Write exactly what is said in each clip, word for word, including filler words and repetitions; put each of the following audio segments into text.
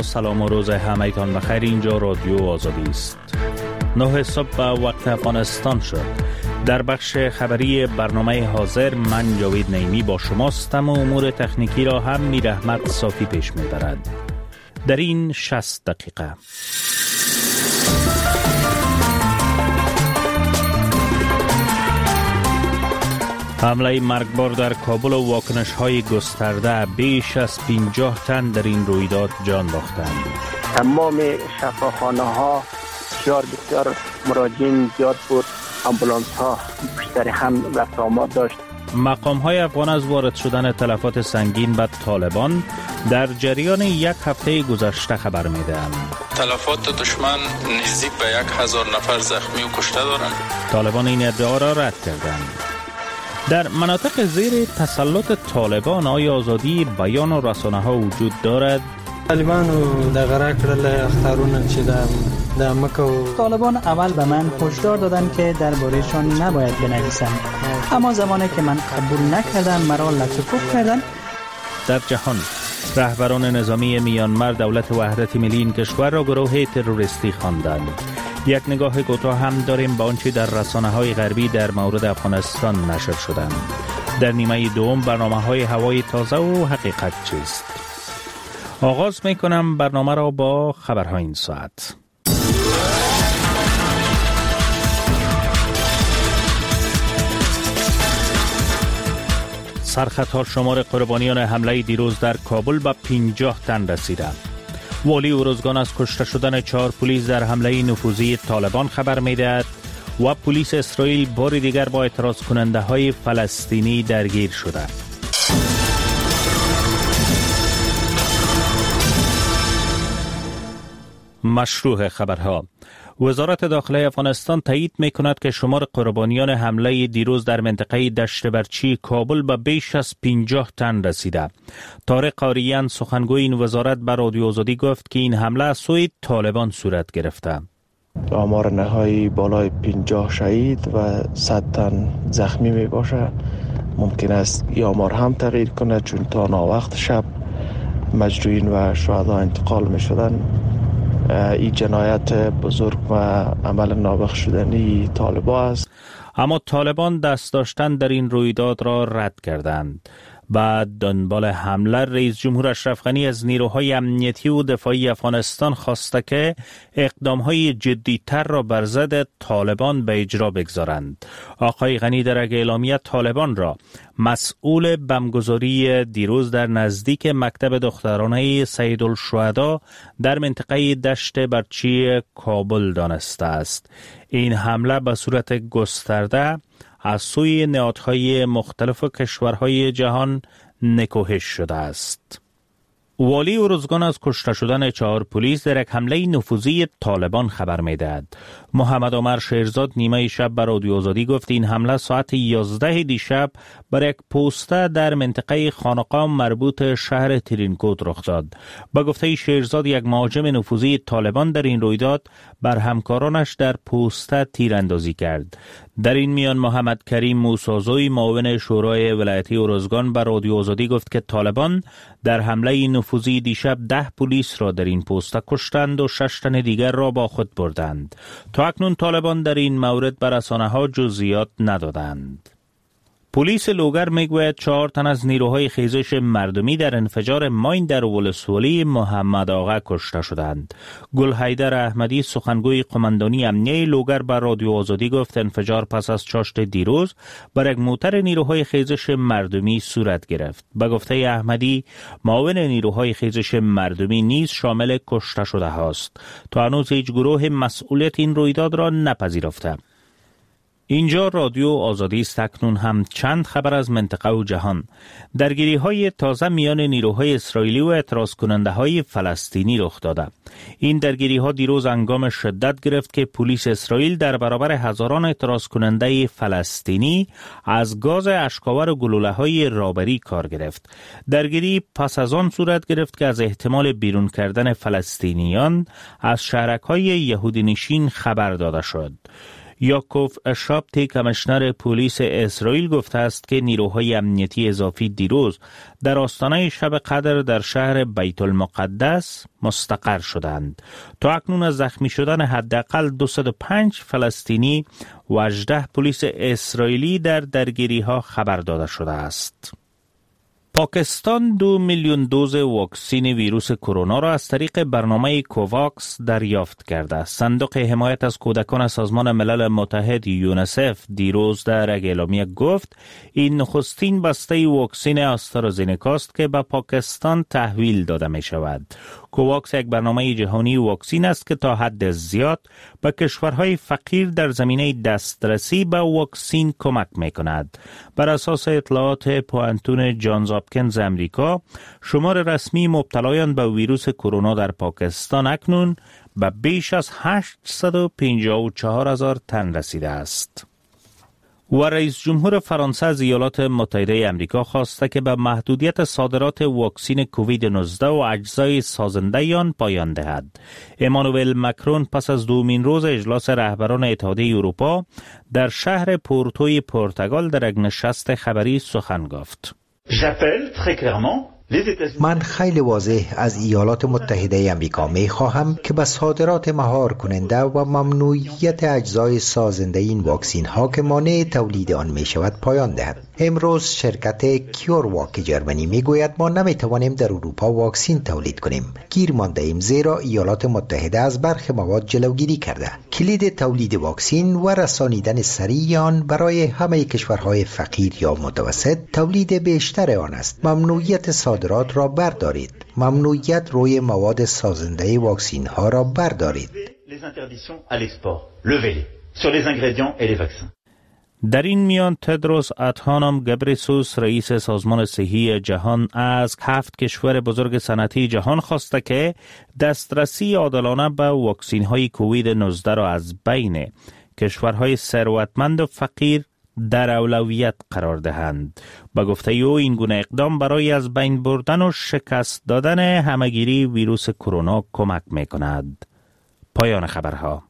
با سلام و روز همه‌تان بخیر. اینجا رادیو آزادی است. نه صبح وقت افغانستان شد. در بخش خبری برنامه حاضر من جاوید نعیمی با شماستم و امور تکنیکی را هم میر احمد صافی پیش میبرد. در این شصت دقیقه حمله مرگبار در کابل و واکنش‌های گسترده، بیش از پنجاه تن در این رویداد جان باختند. تمام شفاخانه‌ها بسیار بسیار مراجعین زیاد بود، آمبولانس‌ها بیشتر هم رفت آمد داشت. مقام‌های افغان از وارد شدن تلفات سنگین به طالبان در جریان یک هفته گذشته خبر می‌دهند. تلفات دشمن نزدیک به یک هزار نفر زخمی و کشته دارند. طالبان این ادعا را رد کردند. در مناطق زیر تسلط طالبان آیا آزادی بیان و رسانه ها وجود دارد؟ طالبان در غره کردل اختارون چی در مکه و طالبان اول به من هشدار دادن که درباره‌شان نباید بنویسم، اما زمانی که من قبول نکردم مرا لطف‌گو کردن. در جهان رهبران نظامی میانمار دولت وحدت ملی این کشور را گروه تروریستی خواندند. یک نگاه کوتاه هم داریم به آنچه در رسانه‌های غربی در مورد افغانستان نشر شدند. در نیمه دوم برنامه‌های هوای تازه و حقیقت چیست؟ آغاز می‌کنم برنامه را با خبرهای این ساعت. سرخطار شمار قربانیان حمله دیروز در کابل به پنجاه تن رسیده. والی ارزگان از کشته شدن چهار پلیس در حمله نفوذی طالبان خبر می‌دهد و پلیس اسرائیل بار دیگر با اعتراض کننده های فلسطینی درگیر شده. مشروع خبرها. وزارت داخله افغانستان تایید می کند که شمار قربانیان حمله دیروز در منطقه دشت برچی کابل به بیش از پنجاه تن رسیده. طارق قاریان سخنگوی این وزارت به رادیو آزادی گفت که این حمله از سوی طالبان صورت گرفته. آمار نهایی بالای پنجاه شهید و صد تن زخمی می باشه. ممکن است این آمار هم تغییر کنه، چون تا ناوقت شب مجروحین و شهدا انتقال می شدن. این جنایت بزرگ و عمل نابخشودنی طالبان است. اما طالبان دست داشتن در این رویداد را رد کردند. بعد دنبال حمله رئیس جمهور اشرف غنی از نیروهای امنیتی و دفاعی افغانستان خواسته که اقدامهای جدی‌تر را بر ضد طالبان به اجرا بگذارند. آقای غنی در یک اعلامیه طالبان را مسئول بمبگذاری دیروز در نزدیک مکتب دخترانه سیدالشهدا در منطقه دشت برچی کابل دانسته است. این حمله به صورت گسترده از سوی نهادهای مختلف کشورهای جهان نکوهش شده است. والی ارزگان از کشته شدن چهار پلیس در یک حمله نفوذی طالبان خبر می‌دهد. محمد عمر شیرزاد نیمه شب بر رادیو آزادی گفت این حمله ساعت یازده دیشب بر یک پوسته در منطقه خانقاه مربوط شهر ترینکوت رخ داد. با گفته شیرزاد یک مهاجم نفوذی طالبان در این رویداد بر همکارانش در پوسته تیراندازی کرد. در این میان محمد کریم موسازوی معاون شورای ولایتی ارزگان بر رادیو آزادی گفت که طالبان در حمله نفوذی دیشب ده پلیس را در این پوسته کشتند و شش تن دیگر را با خود بردند. تا اکنون طالبان در این مورد بر رسانه‌ها جزئیات ندادند. پلیس لوگر میگوید چهار تن از نیروهای خیزش مردمی در انفجار ماین در ولسوالی محمد آقا کشته شدند. گلحیدر احمدی سخنگوی قماندانی امنیه لوگر بر رادیو آزادی گفت انفجار پس از چاشت دیروز بر یک موتر نیروهای خیزش مردمی صورت گرفت. به گفته احمدی معاون نیروهای خیزش مردمی نیز شامل کشته شده هاست. تا هنوز هیچ گروه مسئولیت این رویداد را نپذیرفته. اینجا رادیو آزادی است. اکنون هم چند خبر از منطقه و جهان. درگیری های تازه میان نیروهای اسرائیلی و اعتراض کننده های فلسطینی رخ داده. این درگیری ها دیروز هنگام شدت گرفت که پلیس اسرائیل در برابر هزاران اعتراض کننده فلسطینی از گاز اشکاور و گلوله های رابری کار گرفت. درگیری پس از آن صورت گرفت که از احتمال بیرون کردن فلسطینیان از شهرک های یهودی نشین خبر داده شد. یاکوف شابتی کمیشنر پلیس اسرائیل گفته است که نیروهای امنیتی اضافی دیروز در آستانه شب قدر در شهر بیت المقدس مستقر شدند. تا اکنون از زخمی شدن حداقل دویست و پنج فلسطینی و هجده پلیس اسرائیلی در درگیری ها خبر داده شده است. پاکستان دو میلیون دوز واکسن ویروس کرونا را از طریق برنامه کوواکس دریافت کرده. صندوق حمایت از کودکان سازمان ملل متحد یونیسف دیروز در یک اعلامیه گفت این نخستین بسته واکسن آسترازینکا است که به پاکستان تحویل داده می شود. کوواکس یک برنامه جهانی واکسن است که تا حد زیاد به کشورهای فقیر در زمینه دسترسی به واکسن کمک می کند. بر اساس اطلاعات پوانتون جانز هاپکینز امریکا، شمار رسمی مبتلایان به ویروس کرونا در پاکستان اکنون به بیش از هشتصد و پنجاه و چهار هزار تن رسیده است. و رئیس جمهور فرانسه از ایالات متحده امریکا خواسته که به محدودیت صادرات واکسن کووید نوزده و اجزای سازنده آن پایان دهد. امانوئل مکرون پس از دومین روز اجلاس رهبران اتحادیه اروپا در شهر پورتوی پرتغال در یک نشست خبری سخن گفت. من خیلی واضح از ایالات متحده امریکا می خواهم که به صادرات مهار کننده و ممنوعیت اجزای سازنده این واکسین ها که مانع تولید آن می شود پایان دهد. امروز شرکت کیورواک جرمنی می گوید ما نمی توانیم در اروپا واکسین تولید کنیم. گیر مانده ایم زیرا ایالات متحده از برخی مواد جلوگیری کرده. کلید تولید واکسین و رسانیدن سریع آن برای همه کشورهای فقیر یا متوسط تولید بیشتر آن است. ممنوعیت صادرات را بردارید. ممنوعیت روی مواد سازنده واکسین ها را بردارید. در این میان تدروس ادهانم گبریسوس رئیس سازمان صحی جهان از هفت کشور بزرگ صنعتی جهان خواسته که دسترسی عادلانه به واکسین های کووید نوزده را از بین کشورهای ثروتمند و فقیر در اولویت قرار دهند. با گفته او این گونه اقدام برای از بین بردن و شکست دادن همهگیری ویروس کرونا کمک می کند. پایان خبرها.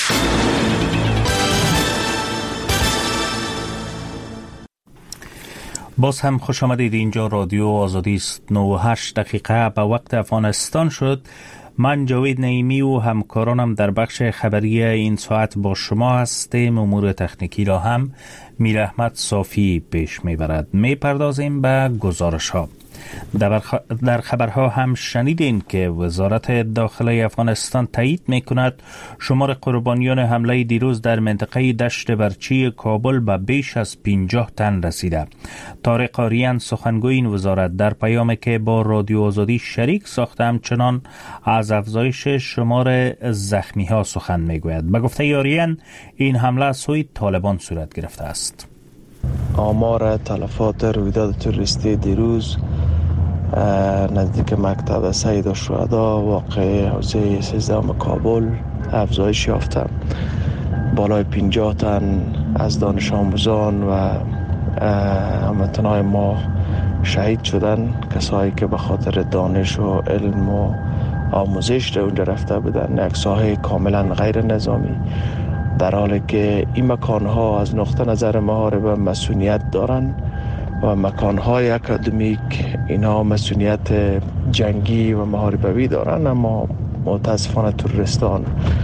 باز هم خوش آمدید. اینجا رادیو آزادی است. نه و هشت دقیقه به وقت افغانستان شد. من جاوید نعیمی و همکارانم در بخش خبری این ساعت با شما هستیم. امور تکنیکی را هم میر احمد صافی پیش میبرد. میپردازیم به گزارش ها. در خبرها هم شنیدین که وزارت داخلی افغانستان تایید میکند شمار قربانیان حمله دیروز در منطقه دشت برچی کابل به بیش از پنجاه تن رسیده. طارق آریان سخنگوی این وزارت در پیامی که با رادیو آزادی شریک ساخته همچنان از افزایش شمار زخمی ها سخن میگوید. به گفته آریان این حمله از سوی طالبان صورت گرفته است. آمار تلفات رویداد تروریستی دیروز نزدیک مکتب سید الشهدا واقع حوزه سیزدهم کابل افزایش یافته. بالای پنجاه تن از دانش آموزان و هموطنان ما شهید شدن، کسایی که به خاطر دانش و علم و آموزش در اونجا رفته بودن. یک ساحه کاملا غیر نظامی، در حالی که این مکانها از نقطه نظر محاربه مسئولیت دارن و مکانهای اکادمیک اینا مسئولیت جنگی و محاربوی دارن، اما متاسفانه تروریستان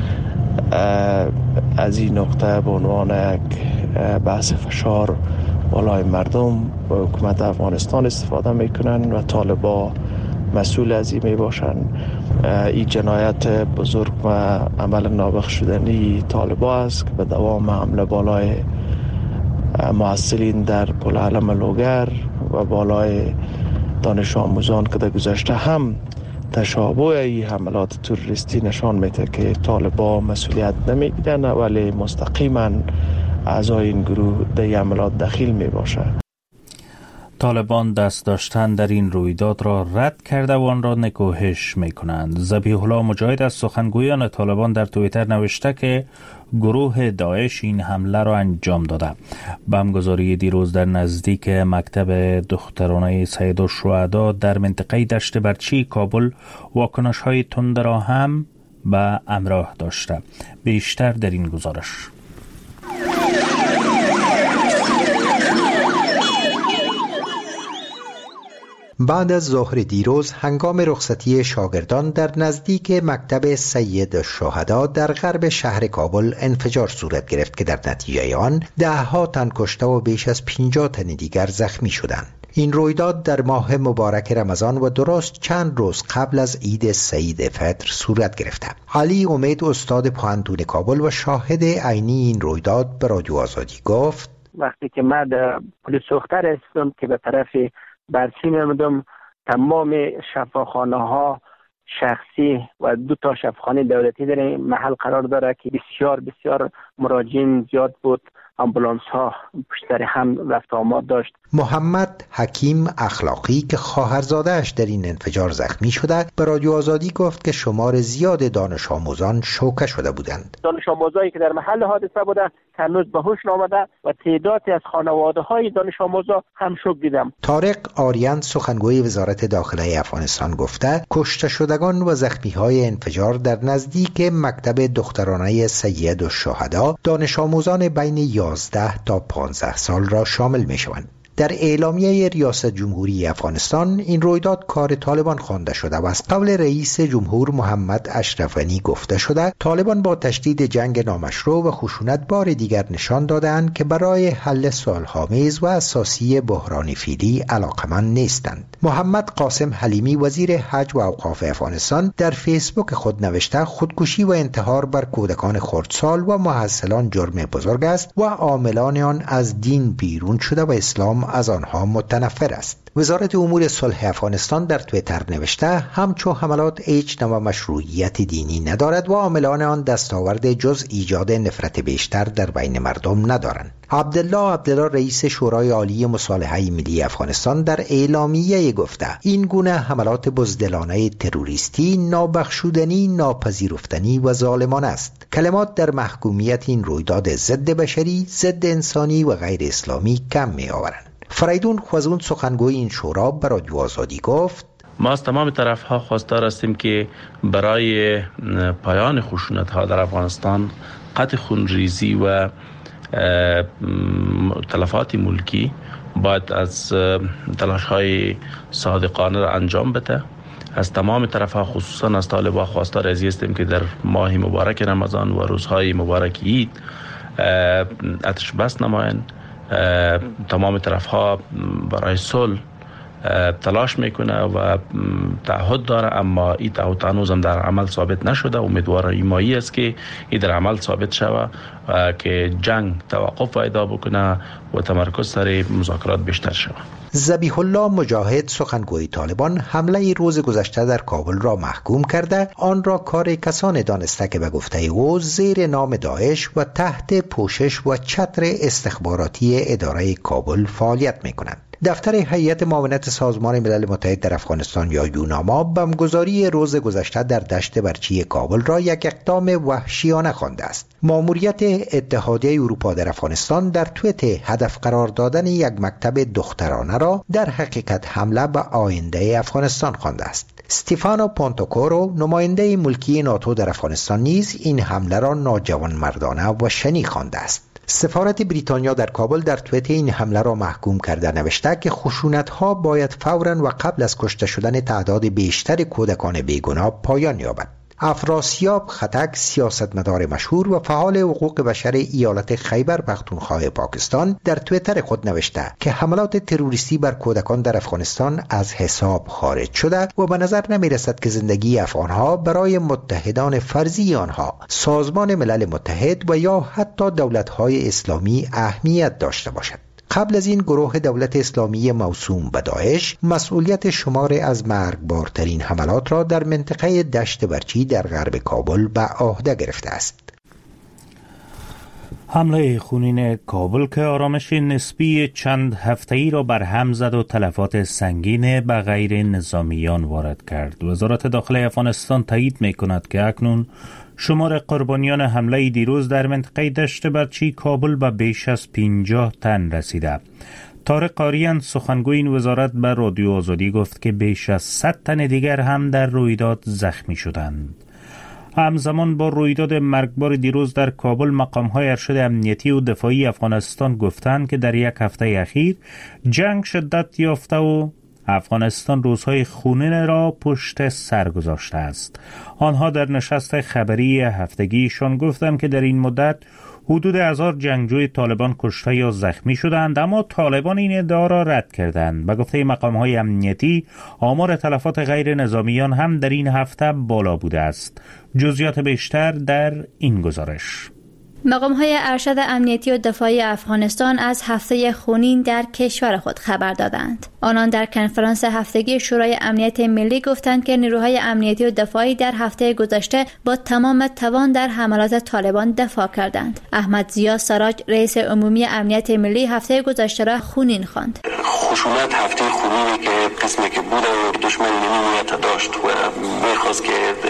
از این نقطه به عنوان یک بحث فشار بالای مردم و حکومت افغانستان استفاده میکنن و طالبا مسئول از این می باشن. این جنایت بزرگ و عمل نابخشودنی طالبا است که به دوام حمله بالای معسلین در پل علم لوگر و بالای دانش آموزان که در گذشته هم تشابه این حملات تروریستی نشان میده که طالبا مسئولیت نمیگیرن ولی مستقیما اعضای این گروه در این حملات دخیل می باشه. طالبان دست داشتن در این رویداد را رد کرده و آن را نکوهش می کنند. ذبیح الله مجاهد از سخنگویان طالبان در توییتر نوشته که گروه داعش این حمله را انجام داده. بمبگذاری دیروز در نزدیک مکتب دخترانه سید الشهدا در منطقه دشت برچی کابل واکنش های تند را هم به همراه داشته. بیشتر در این گزارش. بعد از ظهر دیروز هنگام رخصتی شاگردان در نزدیک مکتب سید الشهدا در غرب شهر کابل انفجار صورت گرفت که در نتیجه آن ده ها تن کشته و بیش از پنجاه تن دیگر زخمی شدند. این رویداد در ماه مبارک رمضان و درست چند روز قبل از عید سعید فطر صورت گرفته. علی امید استاد پوهنتون کابل و شاهد عینی این رویداد به رادیو آزادی گفت: وقتی که من در پلیس سوختر هستم که به طرف برچی میمدم، تمام شفاخانه ها شخصی و دو تا شفاخانه دولتی در این محل قرار داره که بسیار بسیار مراجعین زیاد بود. آمبولانس ها پشت هم رفت آمد داشت. محمد حکیم اخلاقی که خواهرزاده‌اش در این انفجار زخمی شده به رادیو آزادی گفت که شمار زیاد دانش آموزان شوکه شده بودند. دانش آموزایی که در محل حادثه بودند هنوز به هوش نآمده و تعدادی از خانواده های دانش آموزا هم شوک دیدم. طارق آریان سخنگوی وزارت داخله افغانستان گفته کشته شدگان و زخمی های انفجار در نزدیک مکتب دخترانه سید الشهدا دانش آموزان بین یازده تا پانزده سال را شامل می شوند. در اعلامیه ریاست جمهوری افغانستان این رویداد کار طالبان خوانده شده و از قول رئیس جمهور محمد اشرف غنی گفته شده طالبان با تشدید جنگ نامشروع و خشونت بار دیگر نشان دادند که برای حل صلح‌آمیز و اساسی بحران فعلی علاقمند نیستند. محمد قاسم حلیمی وزیر حج و اوقاف افغانستان در فیسبوک خود نوشته خودکشی و انتحار بر کودکان خردسال و محصلان جرم بزرگ است و عاملان آن از دین بیرون شده و اسلام از آنها متنفر است. وزارت امور صلح افغانستان در توییتر نوشته همچو حملات هیچ نوع مشروعیت دینی ندارد و عاملان آن دستاورد جز ایجاد نفرت بیشتر در بین مردم ندارند. عبدالله عبدالله رئیس شورای عالی مصالحه ملی افغانستان در اعلامیه گفته این گونه حملات بزدلانه تروریستی نابخشودنی، ناپذیرفتنی و ظالمانه است. کلمات در محکومیت این رویداد ضد بشری، ضد انسانی و غیر اسلامی کم می آورند. فریدون خوازون سخنگوی این شورا به رادیو آزادی گفت: ما از تمام طرف ها خواستار هستیم که برای پایان خشونت ها در افغانستان قطع خونریزی و تلفات ملکی باید از تلاش های صادقانه را انجام بده. از تمام طرف ها خصوصا از طالبان خواستار ازی هستیم که در ماه مبارک رمضان و روزهای مبارک عید آتش بس نمایند. تمام طرف ها برای صلح تلاش میکنه و تعهد داره، اما این تعهد هنوز هم در عمل ثابت نشده. امیدوار ایمایی است که این در عمل ثابت شود و که جنگ توقف پیدا بکنه و تمرکز سر مذاکرات بیشتر شود. ذبیح الله مجاهد سخنگوی طالبان حمله روز گذشته در کابل را محکوم کرده آن را کار کسان دانسته که به گفته او زیر نام داعش و تحت پوشش و چتر استخباراتی اداره کابل فعالیت میکنند. دفتر هیئت معاونت سازمان ملل متحد در افغانستان یا یوناما بمبگذاری روز گذشته در دشت برچی کابل را یک اقدام وحشیانه خوانده است. ماموریت اتحادیه اروپا در افغانستان در توییت هدف قرار دادن یک مکتب دخترانه را در حقیقت حمله به آینده افغانستان خوانده است. استیفانو پونتوکورو نماینده ملکی ناتو در افغانستان نیز این حمله را ناجوانمردانه و شنی خوانده است. سفارت بریتانیا در کابل در توییت این حمله را محکوم کرده نوشته که خشونت‌ها باید فوراً و قبل از کشته شدن تعداد بیشتر کودکان بیگناه پایان یابد. افراسیاب خطک سیاستمدار مشهور و فعال حقوق بشر ایالت خیبر پختونخوا پاکستان در توییتر خود نوشته که حملات تروریستی بر کودکان در افغانستان از حساب خارج شده و به نظر نمی رسد که زندگی افغانها برای متحدان فرضی آنها سازمان ملل متحد و یا حتی دولت‌های اسلامی اهمیت داشته باشد. قبل از این گروه دولت اسلامی موسوم به داعش مسئولیت شمار از مرگبارترین حملات را در منطقه دشت برچی در غرب کابل به عهده گرفته است. حمله خونین کابل که آرامش نسبی چند هفته‌ای را برهم زد و تلفات سنگین به غیر نظامیان وارد کرد. وزارت داخله افغانستان تایید می‌کند که اکنون شمار قربانیان حمله دیروز در منطقه دشت برچی کابل به بیش از پنجاه تن رسیده. طارق آریان سخنگوی این وزارت به رادیو آزادی گفت که بیش از صد تن دیگر هم در رویداد زخمی شدند. همزمان با رویداد مرگبار دیروز در کابل مقام‌های ارشد امنیتی و دفاعی افغانستان گفتند که در یک هفته اخیر جنگ شدت یافته و افغانستان روزهای خونین را پشت سر گذاشته است. آنها در نشست خبری هفتگیشان گفتند که در این مدت حدود هزار جنگجوی طالبان کشته یا زخمی شدند، اما طالبان این ادعا را رد کردند. به گفته مقام‌های امنیتی آمار تلفات غیر نظامیان هم در این هفته بالا بوده است. جزئیات بیشتر در این گزارش. مقام‌های ارشد امنیتی و دفاعی افغانستان از هفته خونین در کشور خود خبر دادند. آنان در کنفرانس هفتگی شورای امنیت ملی گفتند که نیروهای امنیتی و دفاعی در هفته گذشته با تمام توان در حملات طالبان دفاع کردند. احمد زیا سراج رئیس عمومی امنیت ملی هفته گذشته را خونین خواند. خشونت هفته خونینی که قسمی که بود و دشمن نیت داشت و می‌خواست که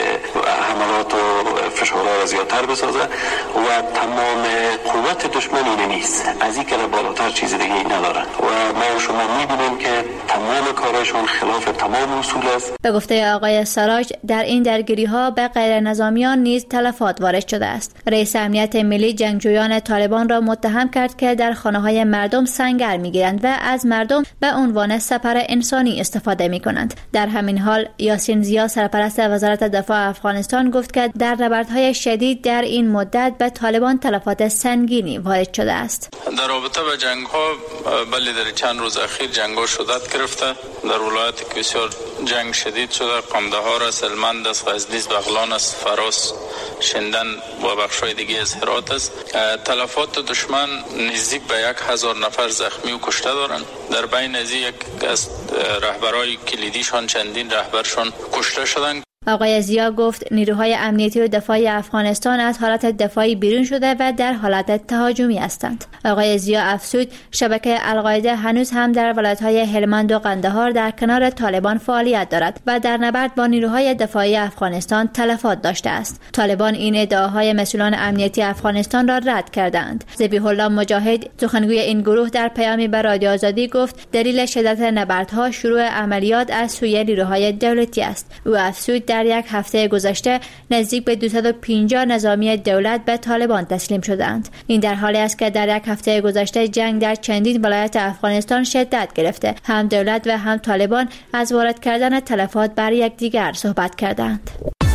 حملات و فشارها را زیادتر بسازه و تمام قوت دشمن اینه نیست، از این که بالاتر چیز دیگه ای نداره و ما شما می‌بینیم که تمام کارشون خلاف تمام اصول است. به گفته آقای سراج در این درگیری‌ها به غیر نظامیان نیز تلفات وارد شده است. رئیس امنیت ملی جنگجویان طالبان را متهم کرد که در خانه‌های مردم سنگر می‌گیرند و از مردم به عنوان سپر انسانی استفاده می‌کنند. در همین حال یاسین زیا سرپرست وزارت دفاع افغانستان گفت که در نبردهای شدید در این مدت به طالبان تلفات سنگینی وارد شده است. در رابطه با جنگ‌ها بله در چند روز اخیر جنگ‌ها شدت گرفته. در ولایت که بسیار جنگ شدید شده، قمدهار است، هلمند است، غزنی است، بغلان است، فراس، شندن و بخش‌های دیگه از هرات است. تلفات دشمن نزدیک به یک هزار نفر زخمی و کشته دارند. در بین از یک از رهبرای کلیدیشان چندین رهبرشان کشته شدند. آقای زیا گفت نیروهای امنیتی و دفاعی افغانستان از حالت دفاعی بیرون شده و در حالت تهاجمی هستند. آقای زیا افزود شبکه القاعده هنوز هم در ولایت‌های هلمند و قندهار در کنار طالبان فعالیت دارد و در نبرد با نیروهای دفاعی افغانستان تلفات داشته است. طالبان این ادعاهای مسئولان امنیتی افغانستان را رد کردند. ذبیح الله مجاهد سخنگوی این گروه در پیامی به رادیو آزادی گفت دلیل شدت نبردها شروع عملیات از سوی نیروهای دولتی است. او افزود در یک هفته گذشته نزدیک به دویست و پنجاه نظامی دولت به طالبان تسلیم شدند. این در حالی است که در یک هفته گذشته جنگ در چندین ولایت افغانستان شدت گرفته. هم دولت و هم طالبان از وارد کردن تلفات بر یکدیگر صحبت کردند.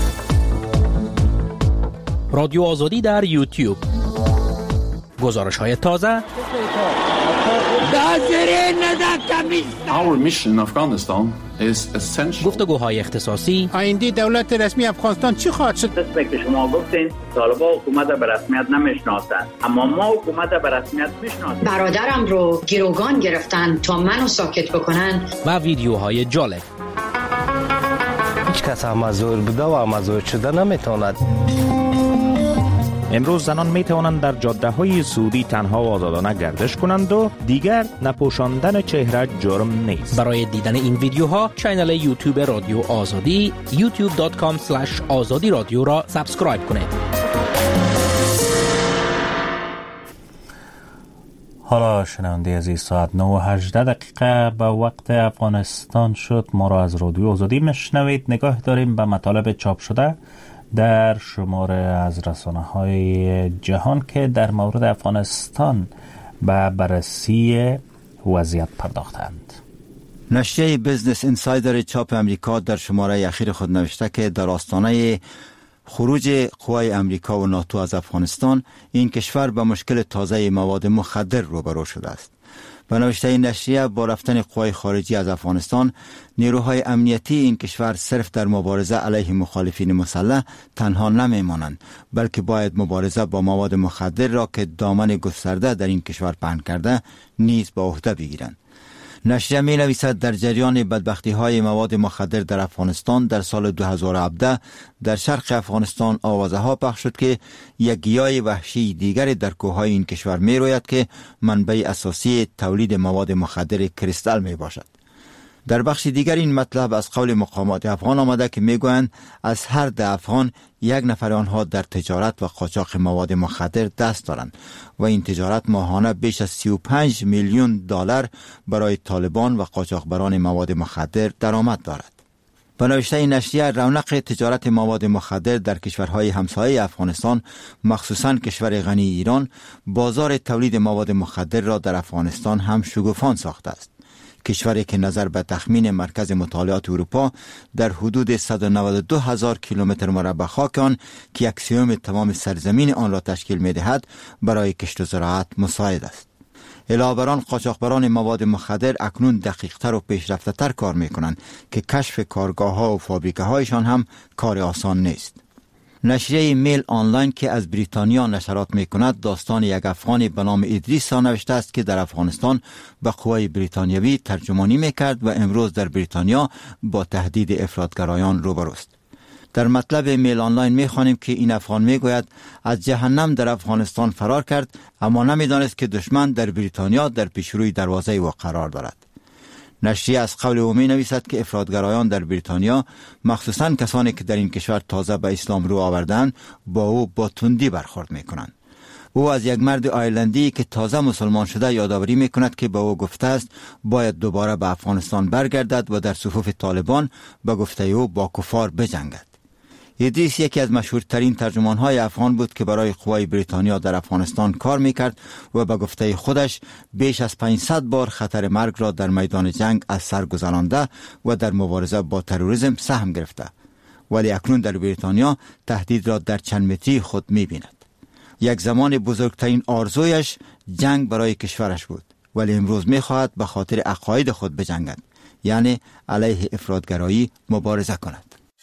رادیو آزادی در یوتیوب. گزارش‌های تازه. Our mission in Afghanistan is essential. گفتگوهای اختصاصی. آینده دولت رسمی افغانستان چی خواهد شد؟ قسمی که شما گفتین طالبان حکومت به رسمیت نمیشناسند، اما ما حکومت به رسمیت میشناسیم. برادرم رو گروگان گرفتن تا منو ساکت بکنن. و ویدیوهای جالب. هیچ کس مزور بوده و مزور شده نمیتواند. امروز زنان می توانند در جاده های سعودی تنها و آزادانه گردش کنند و دیگر نپوشاندن چهره جرم نیست. برای دیدن این ویدیوها کانال یوتیوب رادیو آزادی یوتیوب دات کام اسلش آزادی رادیو را سابسکرایب کنید. حالا شنونده عزیز ساعت نه و هجده دقیقه به وقت افغانستان شد. ما را از رادیو آزادی مشنوید. نگاه داریم به مطالب چاپ شده در شماره از رسانه‌های جهان که در مورد افغانستان به بررسی وضعیت پرداختند. نشریه بیزنس اینسایدر چاپ امریکا در شماره اخیر خود نوشته که در آستانه خروج قوای امریکا و ناتو از افغانستان این کشور به مشکل تازه مواد مخدر روبرو شده است. به نوشته این نشریه با رفتن قوای خارجی از افغانستان نیروهای امنیتی این کشور صرف در مبارزه علیه مخالفین مسلح تنها نمیمانند، بلکه باید مبارزه با مواد مخدر را که دامن گسترده در این کشور پهن کرده نیز به عهده بگیرند. نشریه می نویسد در جریان بدبختی های مواد مخدر در افغانستان در سال دو هزار و هفده در شرق افغانستان آوازه ها پخش شد که یک گیاه وحشی دیگر در کوههای این کشور می روید که منبع اساسی تولید مواد مخدر کریستال می باشد. در بخش دیگر این مطلب از قول مقامات افغان آمده که میگویند از هر ده افغان یک نفر آنها در تجارت و قاچاق مواد مخدر دست دارند و این تجارت ماهانه بیش از سی و پنج میلیون دلار برای طالبان و قاچاقبران مواد مخدر درآمد دارد. به نوشته این نشریه رونق تجارت مواد مخدر در کشورهای همسایه افغانستان مخصوصاً کشور غنی ایران بازار تولید مواد مخدر را در افغانستان هم شگوفان ساخته است. کشوری که نظر به تخمین مرکز مطالعات اروپا در حدود صد و نود و دو هزار کیلومتر مربع خاک آن که یک سوم تمام سرزمین آن را تشکیل می‌دهد برای کشت و زراعت مساعد است. علاوه بر آن قاچاقبران مواد مخدر اکنون دقیق‌تر و پیشرفته‌تر کار می‌کنند که کشف کارگاه‌ها و فابریکه‌هایشان هم کار آسان نیست. نشریه میل آنلاین که از بریتانیا نشرات می‌کند داستان یک افغان به نام ادریس را نوشته است که در افغانستان به قوای بریتانیایی ترجمانی می‌کرد و امروز در بریتانیا با تهدید افراطگرایان روبروست. در مطلب میل آنلاین می‌خوانیم که این افغان می‌گوید از جهنم در افغانستان فرار کرد اما نمی‌دانست که دشمن در بریتانیا در پیشروی دروازه او قرار دارد. نشریه از قول او می‌نویسد که افراطگرایان در بریتانیا مخصوصاً کسانی که در این کشور تازه به اسلام رو آوردند با او با تندی برخورد می‌کنند. او از یک مرد آیرلندی که تازه مسلمان شده یادآوری می‌کند که به او گفته است باید دوباره به افغانستان برگردد و در صفوف طالبان به گفته او با کفار بجنگد. ادریس یکی از مشهورترین ترجمان‌های افغان بود که برای قوای بریتانیا در افغانستان کار می‌کرد و به گفته خودش بیش از پانصد بار خطر مرگ را در میدان جنگ از سر گذرانده و در مبارزه با تروریسم سهم گرفته، ولی اکنون در بریتانیا تهدید را در چند متری خود می‌بیند. یک زمان بزرگترین آرزویش جنگ برای کشورش بود، ولی امروز می‌خواهد به خاطر عقاید خود بجنگد، یعنی علیه افراطگرایی مبارزه کند.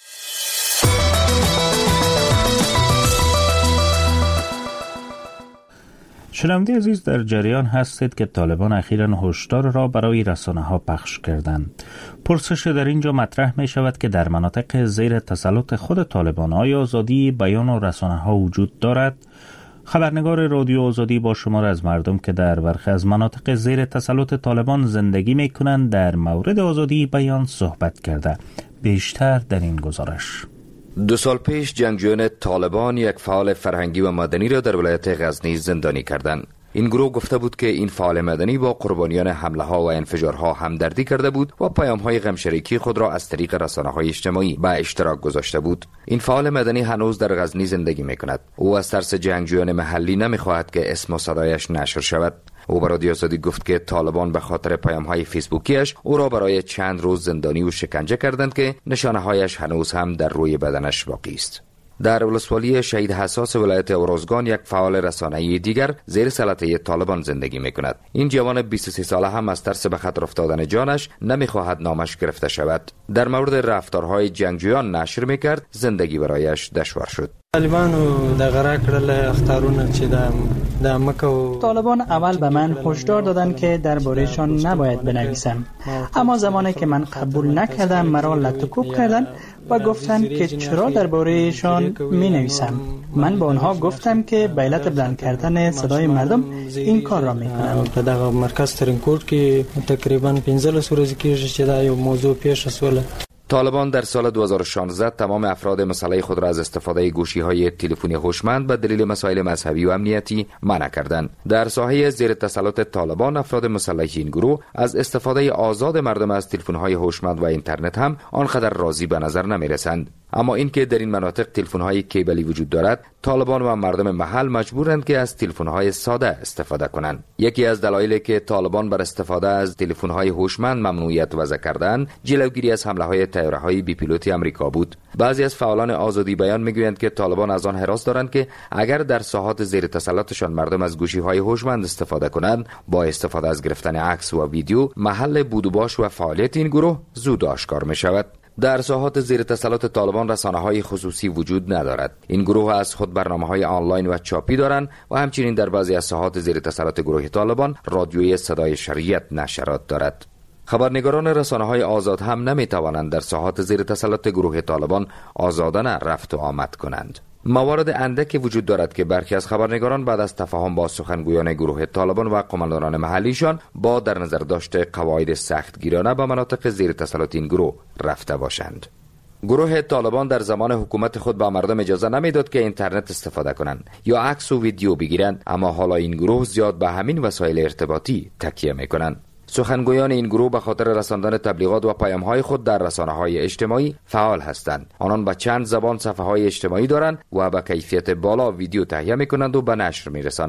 شنونده عزیز، در جریان هستید که طالبان اخیراً هشدار را برای رسانه‌ها پخش کردند. پرسش در اینجا مطرح می شود که در مناطق زیر تسلط خود طالبان آیا آزادی بیان و رسانه‌ها وجود دارد؟ خبرنگار رادیو آزادی با شمار از مردم که در برخی از مناطق زیر تسلط طالبان زندگی می کنند در مورد آزادی بیان صحبت کرده. بیشتر در این گزارش. دو سال پیش جنگجویان طالبان یک فعال فرهنگی و مدنی را در ولایت غزنی زندانی کردند. این گروه گفته بود که این فعال مدنی با قربانیان حمله ها و انفجارها همدردی کرده بود و پیام های غمشریکی خود را از طریق رسانه های اجتماعی به اشتراک گذاشته بود. این فعال مدنی هنوز در غزنی زندگی می کند. او از ترس جنگجویان محلی نمی خواهد که اسم و صدایش نشر شود. او به رادیو آزادی گفت که طالبان به خاطر پیام‌های فیسبوکیش او را برای چند روز زندانی و شکنجه کردند که نشانه‌هایش هنوز هم در روی بدنش باقی است. در ولسوالی شهید حساس ولایت اورزگان یک فعال رسانه‌ای دیگر زیر سلطه طالبان زندگی می‌کند. این جوان بیست و سه ساله هم از ترس به خطر افتادن جانش نمی‌خواهد نامش گرفته شود. در مورد رفتارهای جنگجویان نشر می‌کرد، زندگی برایش دشوار شد. طالبانو د غره کړل اختارونه چې د مکه. طالبان اول به من هشدار دادند که درباره‌شان نباید بنویسم، اما زمانی که من قبول نکردم مرا لطکوب کردند و گفتند که چرا درباره‌شان می‌نویسم. من به آنها گفتم که به علت بلند کردن صدای مردم این کار را می‌کنم. په دغه مرکز ترینکوټ کې تقریبا پنځلس ورځې کېږي چې دا یو موضوع پیش شوه. طالبان در سال دو هزار و شانزده تمام افراد مسلح خود را از استفاده گوشی‌های تلفنی هوشمند به دلیل مسائل مذهبی و امنیتی منع کردند. در ساحه زیر تسلط طالبان افراد مسلح این گروه از استفاده آزاد مردم از تلفن‌های هوشمند و اینترنت هم آنقدر راضی به نظر نمی‌رسند. اما اینکه در این مناطق تلفن‌های کیبلی وجود دارد، طالبان و مردم محل مجبورند که از تلفن‌های ساده استفاده کنند. یکی از دلایلی که طالبان بر استفاده از تلفن‌های هوشمند ممنوعیت وضع کردند، جلوگیری از حمله‌های طیاره‌های بی پیلوتی آمریکا بود. بعضی از فعالان آزادی بیان می‌گویند که طالبان از آن هراس دارند که اگر در ساحات زیر تسلطشان مردم از گوشی‌های هوشمند استفاده کنند، با استفاده از گرفتن عکس و ویدیو، محل بود و باش و فعالیت این گروه زود آشکار می‌شود. در ساحات زیر تسلط طالبان رسانه‌های خصوصی وجود ندارد. این گروه از خود برنامه‌های آنلاین و چاپی دارند و همچنین در بعضی از ساحات زیر تسلط گروه طالبان رادیوی صدای شریعت نشرات دارد. خبرنگاران رسانه‌های آزاد هم نمی‌توانند در ساحات زیر تسلط گروه طالبان آزادانه رفت و آمد کنند. موارد اندکی وجود دارد که برخی از خبرنگاران بعد از تفاهم با سخنگویان گروه طالبان و قماندانان محلیشان با در نظر داشته قواعد سختگیرانه به مناطق زیر تسلط این گروه رفته باشند. گروه طالبان در زمان حکومت خود به مردم اجازه نمیداد که اینترنت استفاده کنند یا عکس و ویدیو بگیرند، اما حالا این گروه زیاد به همین وسایل ارتباطی تکیه میکنند. سخنگویان این گروه به خاطر رساندن تبلیغات و پیام‌های خود در رسانه‌های اجتماعی فعال هستند. آنان به چند زبان صفحه‌های اجتماعی دارند و با کیفیت بالا ویدیو تهیه می‌کنند و به نشر می‌رسانند.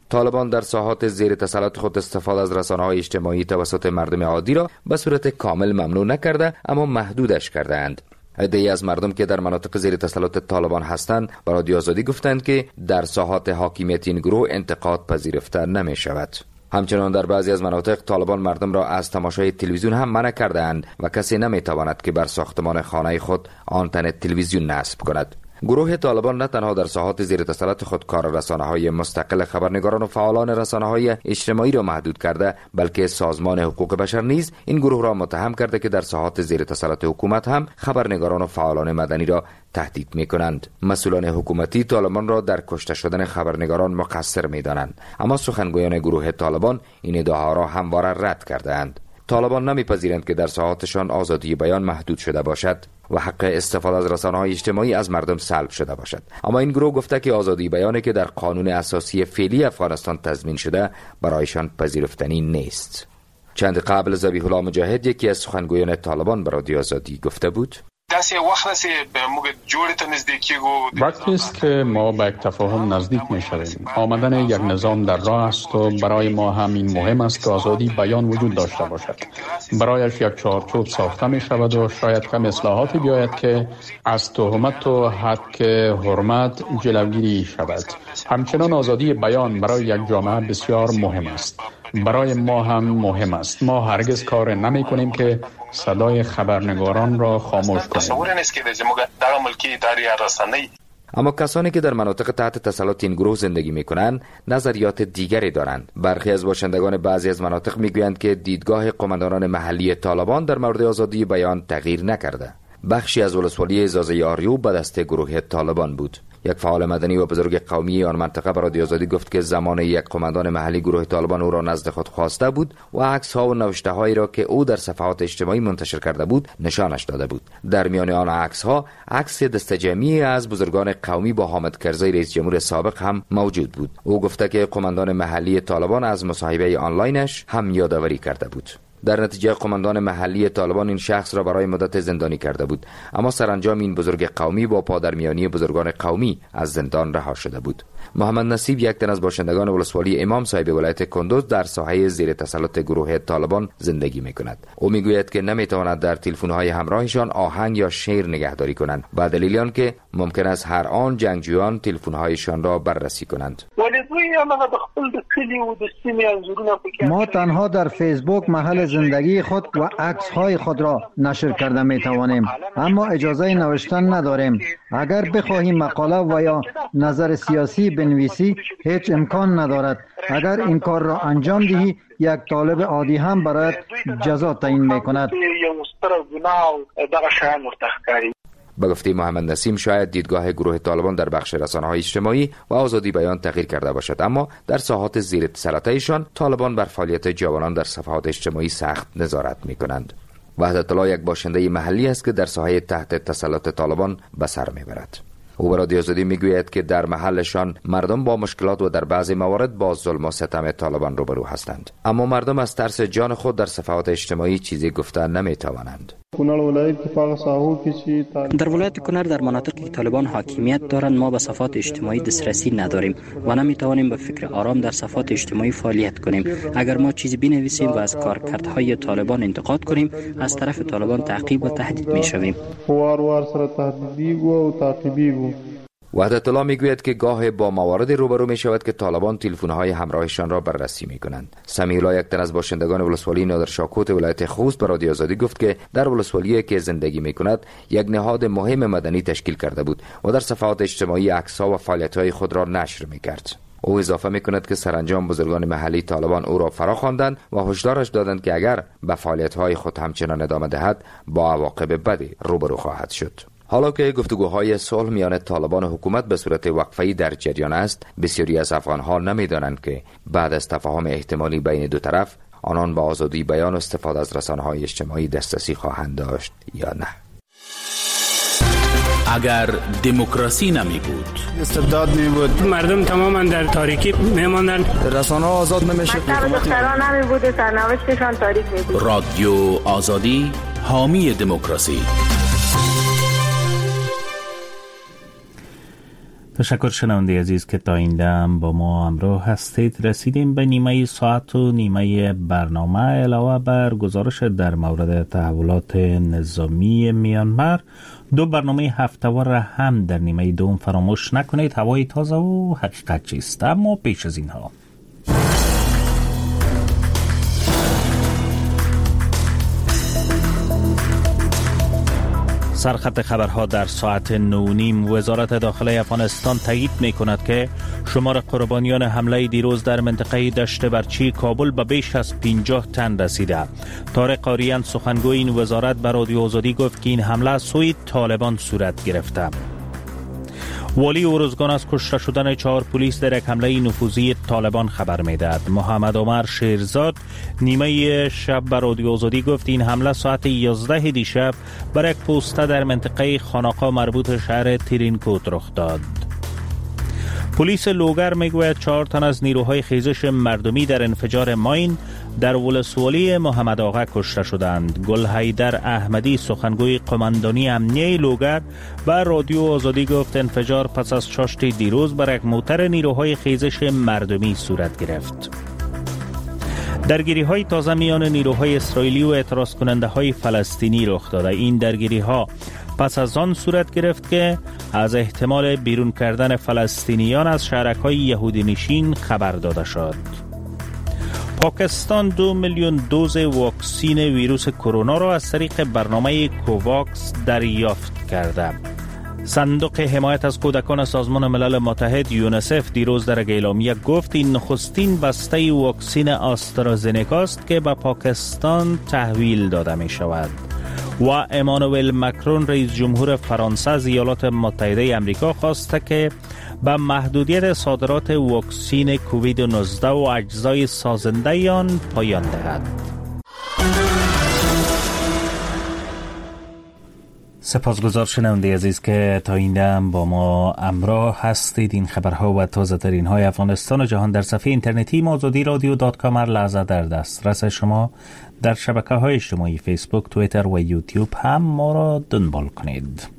طالبان در ساحات زیر تسلط خود استفاده از رسانه‌های اجتماعی توسط مردم عادی را به صورت کامل ممنوع نکرده، اما محدودش کردند. عده‌ای از مردم که در مناطق زیر تسلط طالبان هستند به رادیو آزادی گفتند که در ساحات حاکمیت این گروه انتقاد پذیرفته نمی شود. همچنان در بعضی از مناطق طالبان مردم را از تماشای تلویزیون هم منع کردند و کسی نمی تواند که بر ساختمان خانه خود آنتن تلویزیون نصب کند. گروه طالبان نه تنها در ساحات زیر تسلط خود کار رسانه‌های مستقل خبرنگاران و فعالان رسانه‌های اجتماعی را محدود کرده، بلکه سازمان حقوق بشر نیز این گروه را متهم کرده که در ساحات زیر تسلط حکومت هم خبرنگاران و فعالان مدنی را تهدید می‌کنند. مسئولان حکومتی طالبان را در کشته شدن خبرنگاران مقصر می‌دانند، اما سخنگویان گروه طالبان این ادعاها را همواره رد کرده‌اند. طالبان نمی‌پذیرند که در ساحاتشان آزادی بیان محدود شده باشد و حق استفاده از رسانه‌های اجتماعی از مردم سلب شده باشد. اما این گروه گفته که آزادی بیانی که در قانون اساسی فعلی افغانستان تضمین شده برایشان پذیرفتنی نیست. چند قبل ذبیح الله مجاهد، یکی از سخنگویان طالبان، به رادیو آزادی گفته بود: وقتی است که ما به یک تفاهم نزدیک می شویم. آمدن یک نظام در راه است و برای ما همین مهم است که آزادی بیان وجود داشته باشد. برایش یک چارچوب ساخته می شود و شاید کم اصلاحاتی بیاید که از تهمت و حق حرمت جلوگیری شود. همچنان آزادی بیان برای یک جامعه بسیار مهم است. برای ما هم مهم است. ما هرگز کار نمی کنیم که صدای خبرنگاران را خاموش کنیم. اما کسانی که در مناطق تحت تسلط این گروه زندگی می کنند نظریات دیگری دارند. برخی از باشندگان بعضی از مناطق می گویند که دیدگاه قماندانان محلی طالبان در مورد آزادی بیان تغییر نکرده. بخشی از ولسوالی زازه آریو به دست گروه طالبان بود. یک فعال مدنی و بزرگ قومی آن منطقه به رادیو آزادی گفت که زمان یک قماندان محلی گروه طالبان او را نزد خود خواسته بود و عکس ها و نوشته هایی را که او در صفحات اجتماعی منتشر کرده بود نشانش داده بود. در میان آن عکس ها عکس دست جمعی از بزرگان قومی با حامد کرزی رئیس جمهور سابق هم موجود بود. او گفته که قماندان محلی طالبان از مصاحبه آنلاینش هم یادآوری کرده بود. در نتیجه قماندان محلی طالبان این شخص را برای مدت زندانی کرده بود، اما سرانجام این بزرگ قومی با پادرمیانی بزرگان قومی از زندان رها شده بود. محمد نصیب، یک تن از باشندگان ولسوالی امام صاحب ولایت کندوز، در ساحه زیر تسلط گروه طالبان زندگی می‌کند. او میگوید که نمی‌تواند در تلفن‌های همراهشان آهنگ یا شعر نگهداری کنند، با دلیل آنکه ممکن است هر آن جنگجویان تلفن‌هایشان را بررسی کنند. ما تنها در فیسبوک محل زندگی خود و عکس‌های خود را نشر کرده می‌توانیم، اما اجازه نوشتن نداریم. اگر بخواهیم مقاله و یا نظر سیاسی بنویسی هیچ امکان ندارد. اگر این کار را انجام دهی یک طالب عادی هم برایت جزا تعیین می‌کند. به گفته محمد نسیم، شاید دیدگاه گروه طالبان در بخش رسانه‌های اجتماعی و آزادی بیان تغییر کرده باشد، اما در ساحات زیر تسلطشان طالبان بر فعالیت جوانان در صفحات اجتماعی سخت نظارت می‌کنند. وحدت الله یک باشنده محلی است که در ساحه تحت تسلط طالبان به سر می‌برد. او به رادیو آزادی میگوید که در محلشان مردم با مشکلات و در بعضی موارد با ظلم و ستم طالبان روبرو هستند، اما مردم از ترس جان خود در صفحات اجتماعی چیزی گفته نمیتوانند. در ولایت کنر در مناطقی که طالبان حاکمیت دارند ما به صفحات اجتماعی دسترسی نداریم و نمیتوانیم به فکر آرام در صفحات اجتماعی فعالیت کنیم. اگر ما چیزی بنویسیم و از کارکردهای طالبان انتقاد کنیم از طرف طالبان تعقیب و تهدید میشویم. وحدت الله میگوید که گاه با موارد روبرو می شود که طالبان تلفن‌های همراهشان را بررسی می کنند. سمیع الله، یک تن از باشندگان ولسوالی نادرشاکوت ولایت خوست، به رادیو آزادی گفت که در ولسوالی که زندگی می کند یک نهاد مهم مدنی تشکیل کرده بود و در صفحات اجتماعی عکس‌ها و فعالیت‌های خود را نشر می کرد. او اضافه می کند که سرانجام بزرگان محلی طالبان او را فرا خواندند و هشدارش دادند که اگر به فعالیت‌های خود همچنان ادامه دهد با عواقب بدی روبرو خواهد شد. حالا که گفتگوهای صلح میان طالبان و حکومت به صورت وقفه‌ای در جریان است، بسیاری از افغان‌ها نمی‌دانند که بعد از تفاهم احتمالی بین دو طرف آنان با آزادی بیان و استفاده از رسانه‌های اجتماعی دسترسی خواهند داشت یا نه. اگر دموکراسی نمی بود، استبداد می بود، مردم تماما در تاریکی میماندند، رسانه‌ها آزاد نمیشه، دختران نمی بود و سرنوشتشان تاریک می بود. رادیو آزادی، حامی دموکراسی. تشکر شنونده عزیز که تا این دم با ما همراه هستید. رسیدیم به نیمه ساعت و نیمه برنامه. علاوه بر گزارش در مورد تحولات نظامی میانمار، دو برنامه هفته‌وار هم در نیمه دوم فراموش نکنید. هوای تازه و حقیقت چیست. اما پیش از اینها سرخط خبرها در ساعت نو نیم. وزارت داخلی افغانستان تایید می کند که شمار قربانیان حمله دیروز در منطقه دشت برچی کابل به بیش از پنجاه تن رسیده. طارق آریان سخنگوی این وزارت به رادیو آزادی گفت که این حمله سوی طالبان صورت گرفته. والی ارزگان از کشته شدن چهار پلیس در یک حمله نفوذی طالبان خبر میدهد. محمد عمر شیرزاد نیمه شب به رادیو آزادی گفت این حمله ساعت یازده دیشب بر یک پوسته در منطقه خانقا مربوط شهر ترینکوت رخ داد. پلیس لوگر میگوید چهار تن از نیروهای خیزش مردمی در انفجار ماین در ولسوالی محمد آقا کشته شدند. گل حیدر احمدی سخنگوی قماندانی امنیه لوگر به رادیو آزادی گفت انفجار پس از چاشت دیروز بر یک موتر نیروهای خیزش مردمی صورت گرفت. درگیری های تازه میان نیروهای اسرائیلی و اعتراض کننده های فلسطینی رخ داده. این درگیری ها پس از آن صورت گرفت که از احتمال بیرون کردن فلسطینیان از شهرک‌های یهودی نشین خبر داده شد. پاکستان دو میلیون دوز واکسین ویروس کرونا را از طریق برنامه کوواکس دریافت کرده. صندوق حمایت از کودکان سازمان ملل متحد یونیسف دیروز در اعلامیه گفت این نخستین بسته واکسین آسترازنکا است که به پاکستان تحویل داده می شود. و امانوئل مکرون رئیس جمهور فرانسه از ایالات متحده آمریکا خواسته که به محدودیت صادرات واکسین کووید نوزده و اجزای سازنده آن پایان دهد. سپاسگزار شنونده عزیز که تا این دم با ما همراه هستید. این خبرها و تازه ترین های افغانستان و جهان در صفحه اینترنتی آزادی رادیو دات کام هر لحظه در دسترس شما. در شبکه های اجتماعی فیسبوک، توییتر و یوتیوب هم ما را دنبال کنید.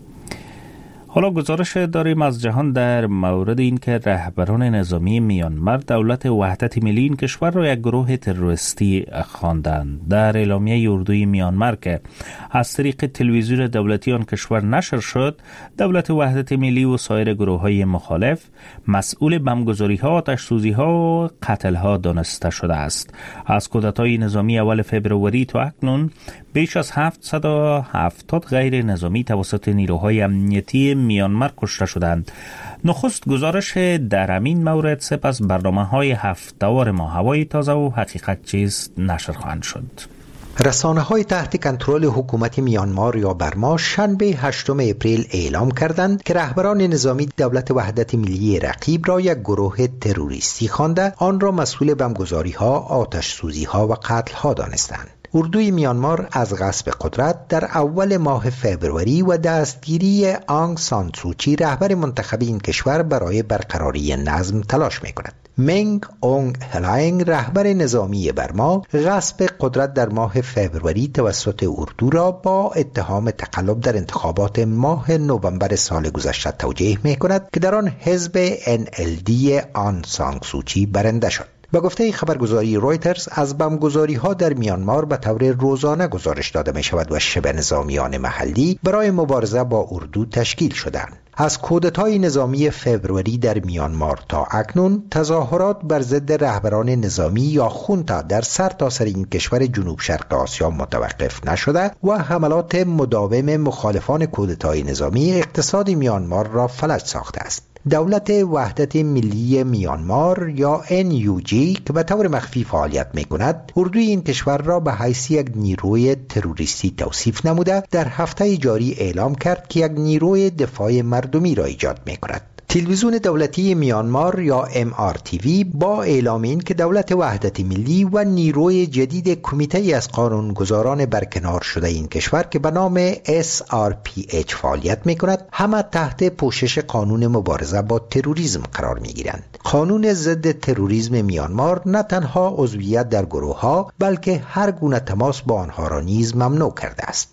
حالا گزارش داریم از جهان در مورد این که رهبران نظامی میانمار دولت وحدت ملی این کشور را یک گروه تروریستی خواندند. در اعلامیه اردوی میانمار که از طریق تلویزیون دولتی آن کشور نشر شد، دولت وحدت ملی و سایر گروه‌های مخالف مسئول بمبگذاری‌ها، آتش‌سوزی‌ها و قتل‌ها دانسته شده است. از کودتای نظامی اول فوریه تا اکنون بیش از هفتصد و هفتاد غیر نظامی توسط نیروهای امنیتی میانمار کشته شدند. نخست گزارش در همین مورد سپس برنامه‌های هفته‌وار ما هوای تازه و حقیقت چیست نشر خواهند شد. رسانه های تحت کنترل حکومت میانمار یا برما شنبه هشتم اپریل اعلام کردند که رهبران نظامی دولت وحدت ملی رقیب را یک گروه تروریستی خوانده آن را مسئول بمبگذاری‌ها، آتش‌سوزی‌ها و قتل‌ها دانستند. اردوی میانمار از غصب قدرت در اول ماه فوریه و دستگیری آنگ سان سوچی رهبر منتخب این کشور برای برقراری نظم تلاش می‌کند. منگ اونگ هلاینگ رهبر نظامی برما غصب قدرت در ماه فوریه توسط اردو را با اتهام تقلب در انتخابات ماه نوامبر سال گذشته توجیه می‌کند که در آن حزب ان ال دی آن سان سوچی برنده شد. با گفته خبرگزاری رویترز از بمبگذاری‌ها در میانمار به طور روزانه گزارش داده می شود و شبه نظامیان محلی برای مبارزه با اردو تشکیل شدند. از کودتای نظامی فوریه در میانمار تا اکنون تظاهرات بر ضد رهبران نظامی یا خونتا در سرتاسر این کشور جنوب شرق آسیا متوقف نشده و حملات مداوم مخالفان کودتای نظامی اقتصاد میانمار را فلج ساخته است. دولت وحدت ملی میانمار یا ان یو جی که به طور مخفی فعالیت می‌کند، اردوی این کشور را به حیث یک نیروی تروریستی توصیف نموده در هفته جاری اعلام کرد که یک نیروی دفاع مردمی را ایجاد می‌کند. تلویزیون دولتی میانمار یا ام آر تی وی با اعلام این که دولت وحدت ملی و نیروی جدید کمیته از قانونگذاران برکنار شده این کشور که به نام اس آر پی اچ فعالیت می‌کند، همه تحت پوشش قانون مبارزه با تروریسم قرار می‌گیرند. قانون ضد تروریسم میانمار نه تنها عضویت در گروه‌ها بلکه هر گونه تماس با آنها را نیز ممنوع کرده است.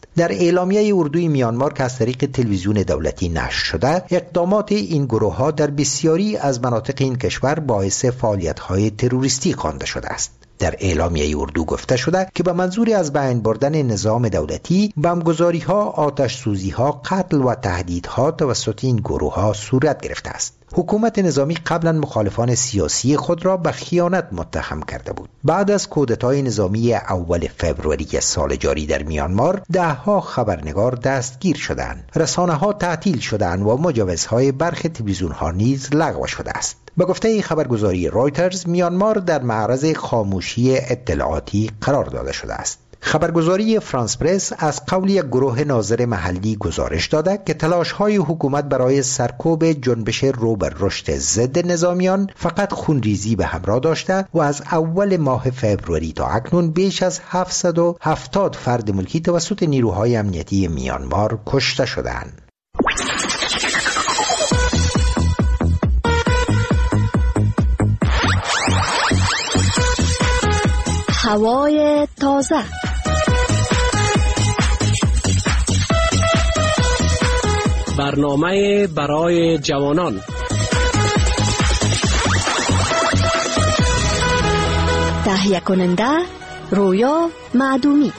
در اعلامیه اردوی میانمار که از طریق تلویزیون دولتی نشر شده، اقدامات این گروه ها در بسیاری از مناطق این کشور باعث فعالیت های تروریستی خوانده شده است. در اعلامیه اردو گفته شده که به منظور از بین بردن نظام دولتی، بمبگذاری ها، آتش سوزی ها، قتل و تهدیدها توسط این گروه ها صورت گرفته است. حکومت نظامی قبلا مخالفان سیاسی خود را به خیانت متهم کرده بود. بعد از کودتای نظامی اول فوریه سال جاری در میانمار، دهها خبرنگار دستگیر شدند. رسانه ها تعطیل شدند و مجوزهای برخی تلویزیون ها نیز لغو شده است. به گفته خبرگزاری رایترز، میانمار در معرض خاموشی اطلاعاتی قرار داده شده است. خبرگزاری فرانس پرس از قول یک گروه ناظر محلی گزارش داده که تلاش‌های حکومت برای سرکوب جنبش رو به رشد ضد نظامیان فقط خونریزی به همراه داشته و از اول ماه فوریه تا اکنون بیش از هفتصد و هفتاد فرد ملکی توسط نیروهای امنیتی میانمار کشته شدند. هوای تازه. برنامه برای جوانان. تهیه کننده رویا معدومی.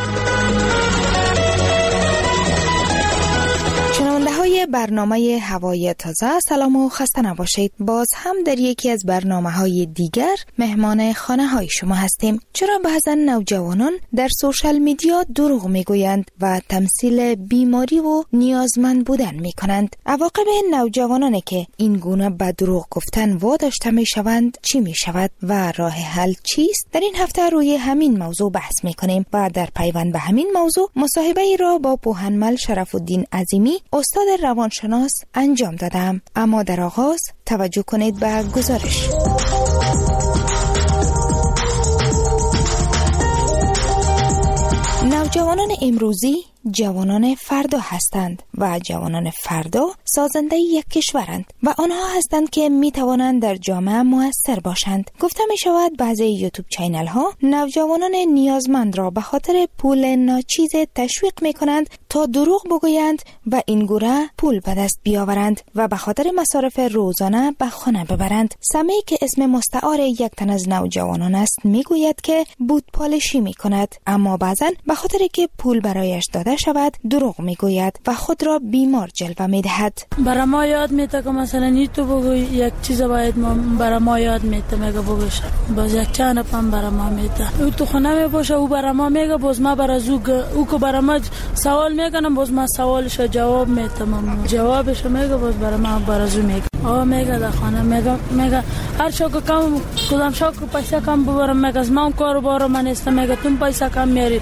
های برنامه هوای تازه، سلام و خسته نباشید. باز هم در یکی از برنامه های دیگر مهمان خانه های شما هستیم. چرا بعضا نوجوانان در سوشال میدیا دروغ میگویند و تمثیل بیماری و نیازمند بودن میکنند؟ عواقب نوجوانانی که این گونه به دروغ گفتن واداشته میشوند چی میشود و راه حل چیست؟ در این هفته روی همین موضوع بحث میکنیم و در پیوند به همین موضوع مصاحبه ای را با پوهنمل شرف الدین عظیمی، استاد روانشناس انجام دادم. اما در آغاز توجه کنید به گزارش. نوجوانان امروزی جوانان فردا هستند و جوانان فردا سازنده یک کشورند و آنها هستند که می توانند در جامعه مؤثر باشند. گفته می شود بعضی یوتیوب چینل ها نوجوانان نیازمند را به خاطر پول ناچیز تشویق می کنند تا دروغ بگویند و این گونه پول به دست بیاورند و به خاطر مصارف روزانه به خانه ببرند. سمی که اسم مستعار یک تن از نوجوانان است می گوید که بود پالشی می کند، اما بعضا به خاطر که پول برایش داده شود دروغ میگوید و خود را بیمار جلوه میدهد. برای ما یاد میده که مثلا نی تو بگوی یک چیز باید ما برای ما یاد میده میگه بگوش باز یک چند پم برای ما میده او تو خونه می باشه او برای ما میگه باز ما برای زو او که برای ما سوال میکنم باز ما سوالش جواب میدم جوابش میگه باز برای ما برای زو میگه آ میگه در خانه میگه میگه هر شو که کم کدام شو که پیسه کم ببرم میگه از من کار بارم من است میگه تو پیسه کم میاری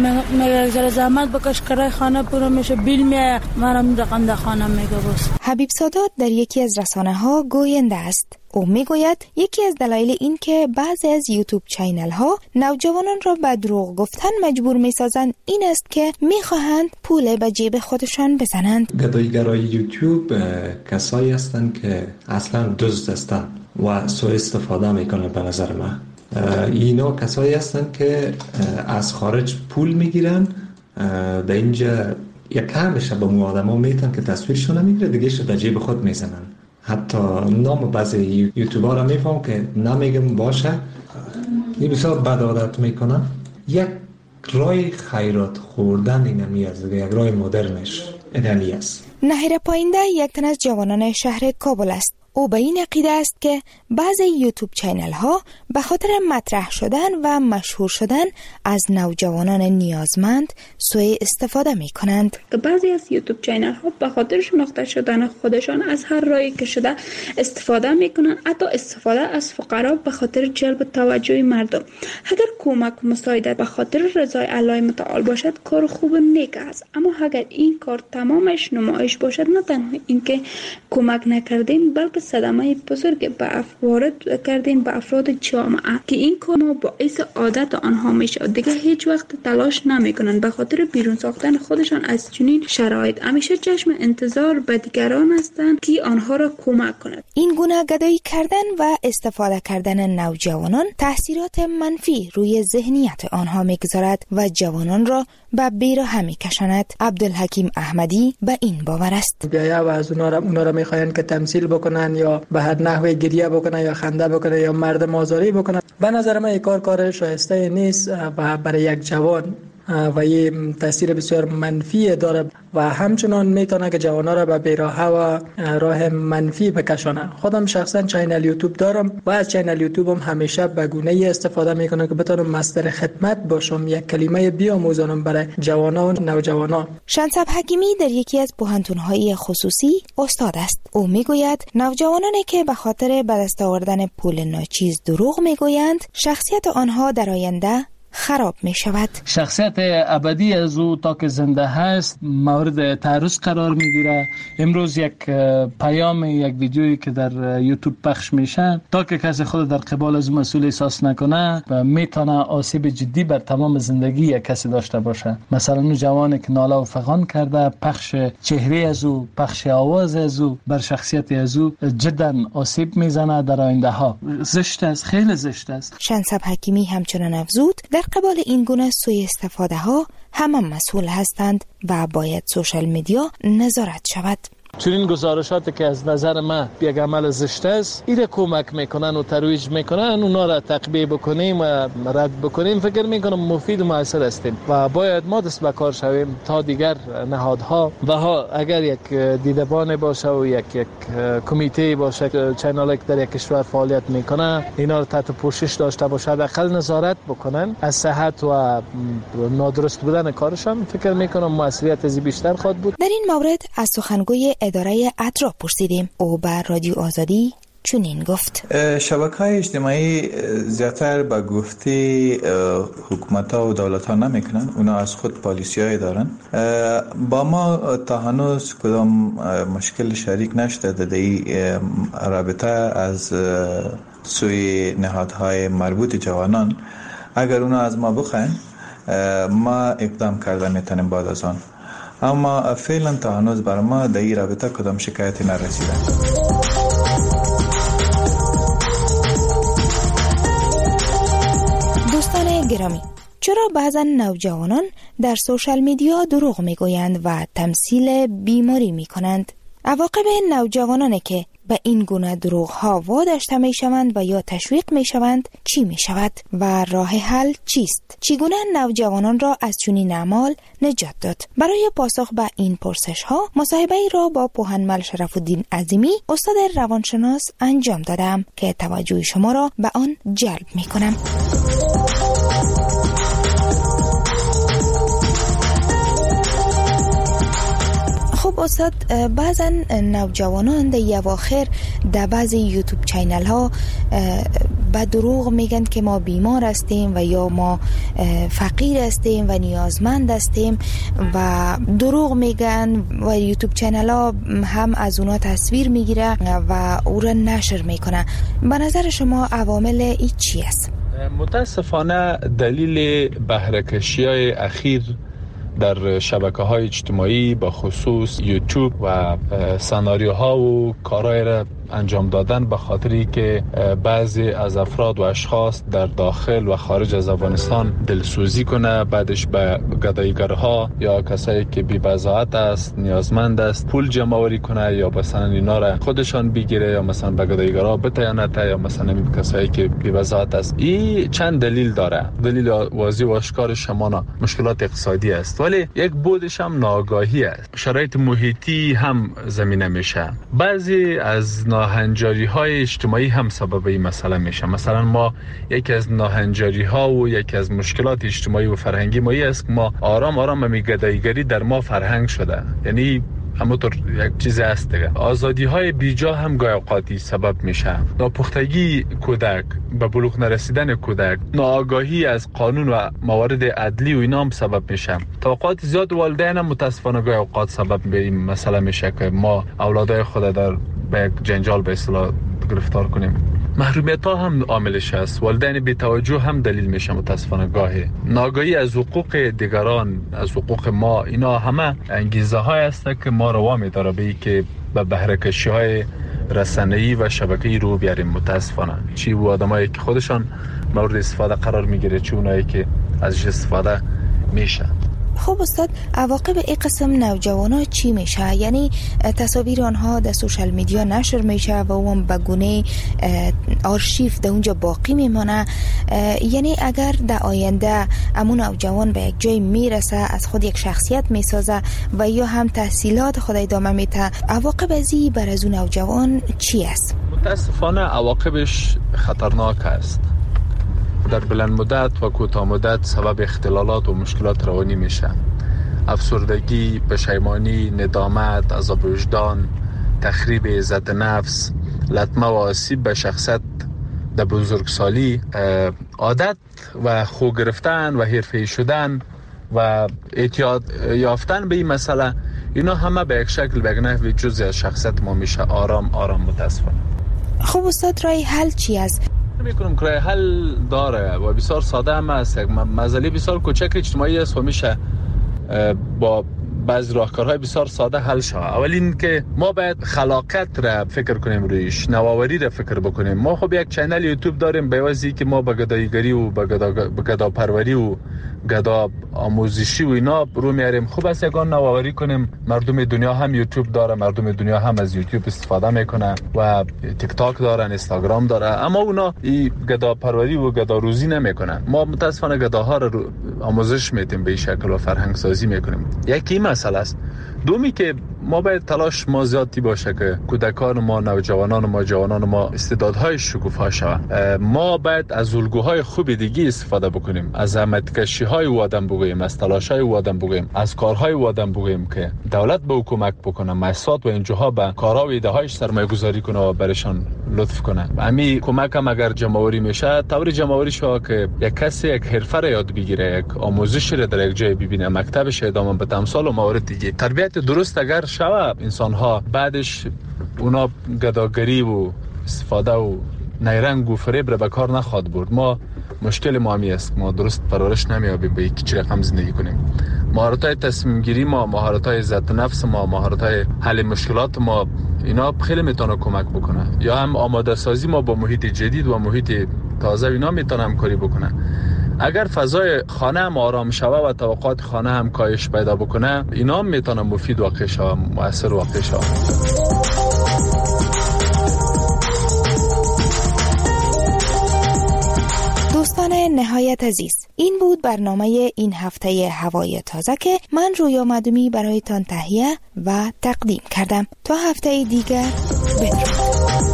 میگه زر زحمت بکش کرای خانه پورا میشه بیل میایه منم رقم در خانه میگه باز. حبیب سادات در یکی از رسانه ها گوینده است. او میگوید یکی از دلایل این که بعضی از یوتیوب چینل ها نوجوانان را به دروغ گفتن مجبور میسازند این است که میخواهند پول به جیب خودشان بزنند. گداییگرای یوتیوب کسایی هستند که اصلا دزد هستند و سوء استفاده میکنن. به نظر من اینا کسایی هستند که از خارج پول میگیرن، در اینجا یک همشه به مو آدم ها میتن که تصویرشون نمیگیره دیگه شو در جیب خود میزنن. حتی نام بعضی یوتیوبر ها میفهم که نمیگم باشه این بسیار بد عادت میکنن. یک رای خیرات خوردن این همی است، یک رای مدرنش این همی است. نهیر پاینده یک تن از جوانان شهر کابل است. او به این عقیده است که بعضی یوتیوب چینل ها به خاطر مطرح شدن و مشهور شدن از نوجوانان نیازمند سوء استفاده می کنند. بعضی از یوتیوب چینل ها به خاطر شناخته شدن خودشان از هر راهی که شده استفاده می کنند، حتی استفاده از فقرا به خاطر جلب توجه مردم. اگر کمک و مساعدت به خاطر رضای الله متعال باشد کار خوب نیک است، اما اگر این کار تمامش نمایش باشد نه تنها اینکه کمک نکردیم بلکه صدمه بزرگ به وارد کردین به افراد جامعه که این کار ما باعث عادت آنها میشه. دیگه هیچ وقت تلاش نمیکنن به خاطر بیرون ساختن خودشان از چنین شرایط. همیشه چشم انتظار به دیگران هستند که آنها را کمک کنند. این گونه گدایی کردن و استفاده کردن نوجوانان تاثیرات منفی روی ذهنیت آنها میگذارد و جوانان را به بیراه میکشاند. عبدالحکیم احمدی به این باور است. بیایا و از اونا را اونا را میخواین که تمثیل بکنن یا به هر نحوی گریه بکنن یا خنده بکنن یا مردم آزاری بکنن. به نظر من این کار کار شایسته نیست و برای یک جوان و یه تاثیر بسیار منفی داره و همچنان میتونه که جوانا را به بیراهه و راه منفی بکشانه. خودم شخصا چینل یوتیوب دارم و از چینل یوتیوبم همیشه به گونه استفاده میکنم که بتونم مصدر خدمت باشم، یک کلمه بیاموزانم برای جوانا و نوجوانان. شنصب حکیمی در یکی از پوهنتون‌های خصوصی استاد است. او میگوید نوجوانانی که به خاطر به دست آوردن پول ناچیز دروغ میگویند، شخصیت آنها در آینده خراب می شود. شخصیت ابدی از او تا که زنده هست مورد تعرض قرار می گیره. امروز یک پیام، یک ویدیویی که در یوتیوب پخش میشه، تا که کسی خود در قبال از مسئول احساس نکنه و میتونه آسیب جدی بر تمام زندگی یک کسی داشته باشه. مثلا اون جوانی که ناله و فغان کرده، پخش چهره از او، پخش آواز از او بر شخصیت از او جدا آسیب میزنه در آینده ها. زشت است، خیلی زشت است. شنصب حکیمی همچنان افزود در قبال این گونه سوء استفاده ها همه مسئول هستند و باید سوشال میدیا نظارت شود. چون این گزارشاتی که از نظر من یک عمل زشت است، ایره کمک میکنن و ترویج میکنن، اونا را تقبیه بکنیم و رد بکنیم، فکر میکنم مفید و مؤثر هستیم و باید ما دست به کار شویم تا دیگر نهادها و ها اگر یک دیدبان باشه و یک یک کمیته باشه، چینل که در یک کشور فعالیت میکنه، اینا را تحت پوشش داشته باشه، حداقل نظارت بکنن از صحت و نادرست بودن کارشان، فکر میکنم موثریت از بیشتر خواهد بود. در این مورد از سخنگوی اداره اطراف پرسیدیم. او بر رادیو آزادی چنین گفت: شبکه‌های اجتماعی زیادتر با گفته حکومت‌ها و دولت‌ها نمیکنن، اونا از خود پالیسی‌های دارن. با ما تا هنوز کدام مشکل شریک نشده در این رابطه از سوی نهادهای مربوط جوانان. اگر اونا از ما بخواین ما اقدام کرده میتونیم بعد از آن، اما فعلا تا هنوز بر ما در این رابطه کدام شکایتی نرسیده. دوستان گرامی، چرا بعضا نوجوانان در سوشال میدیا دروغ میگویند و تمثیل بیماری میکنند؟ عواقب نوجوانانی که به این گونه دروغ ها واداشته می شوند و یا تشویق می شوند چی می شود و راه حل چیست؟ چگونه نوجوانان را از چنین اعمال نجات داد؟ برای پاسخ به این پرسش ها مصاحبه ای را با پوهنمل شرف الدین عظیمی، استاد روانشناس انجام دادم که توجه شما را به آن جلب می کنم. خب استاد، بعضا نوجوانان در اواخر در بعضی یوتیوب چینل ها به دروغ میگن که ما بیمار هستیم و یا ما فقیر هستیم و نیازمند هستیم و دروغ میگن و یوتیوب چینل ها هم از اونا تصویر میگیره و او را نشر میکنه. به نظر شما عوامل ای چی است؟ متاسفانه دلیل بهره‌کشی های اخیر در شبکه‌های اجتماعی با خصوص یوتیوب و سناریوها و کارهای را انجام دادن به خاطری که بعضی از افراد و اشخاص در داخل و خارج از افغانستان دلسوزی کنه، بعدش به گداییگرها یا کسایی که بی بضاعت است، نیازمند است، پول جمع آوری کنه یا مثلا اینا را خودشان بگیره یا مثلا به گداییگرها بتیانه یا مثلا کسایی که بی بضاعت است. این چند دلیل داره. دلیل واضح و آشکار شمانا مشکلات اقتصادی است، ولی یک بودش هم ناآگاهی است. شرایط محیطی هم زمینه میشه. بعضی از ناهنجاری های اجتماعی هم سبب این مسئله میشه. مثلا ما یکی از ناهنجاری ها و یکی از مشکلات اجتماعی و فرهنگی ما است که ما آرام آرام می گداییگری در ما فرهنگ شده. یعنی همونطور یک چیز هست دیگه. آزادی های بیجا هم گاهی اوقاتی سبب میشه. ناپختگی کودک، به بلوغ نرسیدن کودک، ناآگاهی از قانون و موارد عدلی و اینا هم سبب میشه. توقعات زیاد والدین هم متاسفانه گاهی اوقات سبب به این مسئله میشه که ما اولادای خود در به یک جنجال به اصطلاح گرفتار کنیم. محرومیت ها هم عاملش است. والدین بی توجه هم دلیل میشه متاسفانه. گاهی ناگاهی از حقوق دیگران، از حقوق ما، اینا همه انگیزه های است که ما رو وامی داره به که به بهره کشی های رسانه‌ای و شبکه‌ای رو بیاریم. متاسفانه چی و آدمایی که خودشان مورد استفاده قرار میگیره، چی اونایی که ازش استفاده میشه. خب استاد، عواقب این قسم نوجوانا چی میشه؟ یعنی تصاویر آنها در سوشال میدیا نشر میشه و اون به گونه آرشیو در اونجا باقی میمانه. یعنی اگر در آینده امون نوجوان به یک جای میرسه، از خود یک شخصیت میسازه و یا هم تحصیلات خود ادامه میده، عواقب ازی بر از اون نوجوان چی است؟ متاسفانه عواقبش خطرناک است. در بلند مدت و کوتاه مدت سبب اختلالات و مشکلات روانی میشه. افسردگی، پشیمانی، ندامت، عذاب وجدان، تخریب عزت نفس، لطمه و آسیب به شخصیت در بزرگسالی، عادت و خو گرفتن و حرفه‌ای شدن و اعتیاد یافتن به این مسئله، اینا همه به یک شکل به یک نحوی جزئی از شخصیت ما میشه. آرام آرام متاسفانه. خب استاد، رای حل چی است؟ میکنم که رای حل داره و بسیار ساده هم است. یک مسئله بسیار کوچک اجتماعی است و میشه با بعض راهکارهای بسیار ساده حل شود. اول این که ما باید خلاقیت را فکر کنیم، رویش نوآوری را فکر بکنیم. ما خب یک چینل یوتیوب داریم، به واسه که ما به گداییگری و به گدا به گدا پروری و گدا آموزشی و اینا رو میاریم. خوب است یگان نوآوری کنیم. مردم دنیا هم یوتیوب داره، مردم دنیا هم از یوتیوب استفاده میکنه و تیک تاک دارن، اینستاگرام داره، اما اونا این گدا پروری و گدا روزی نمیکنن. ما متاسفانه گداها رو آموزش میدیم، به این شکل و فرهنگ سازی میکنیم. یکی مسئله است. دومی که ما باید تلاش ما زیادی باشه که کودکان ما، نوجوانان ما، جوانان ما استعدادهای شکوفا شوند. ما باید از الگوهای خوب دیگه استفاده بکنیم، از زحمتکشی‌های او آدم بگوییم، از تلاش‌های او آدم بگوییم، از کارهای او آدم بگوییم که دولت به حکومت بکنه، مؤسسات و انجوها به کارها و ایده‌هایش سرمایه‌گذاری کنه و برشان لطف کنه. همین کمک هم اگر جمع‌آوری میشه، طوری جمع‌آوری شود که یک کسی یک حرفه را یاد بگیره، یک آموزش را در یک جای ببینه، مکتبش ادامه بده، امثال و موارد دیگه. تربیت درست اگر شود، انسان ها بعدش اونا گداگری و استفاده و نیرنگ و فریب را به کار نخواد برد. ما مشکل ما همی است، ما درست پرورش نمیابیم به یک چی رقم زندگی کنیم. مهارت های تصمیم گیری ما، مهارت های عزت نفس ما، مهارت های حل مشکلات ما، اینا خیلی میتونه کمک بکنه. یا هم آماده سازی ما با محیط جدید و محیط تازه، اینا میتونه همکاری بکنه. اگر فضای خانه هم آرام شوه و توقعات خانه هم کاهش پیدا بکنه، اینا هم میتونه مفید واقع شوه، مؤثر واقع شوه. دوستان نهایت عزیز، این بود برنامه این هفته هوای تازه که من رویا مدومی برایتان تهیه و تقدیم کردم. تا هفته دیگر بدرود.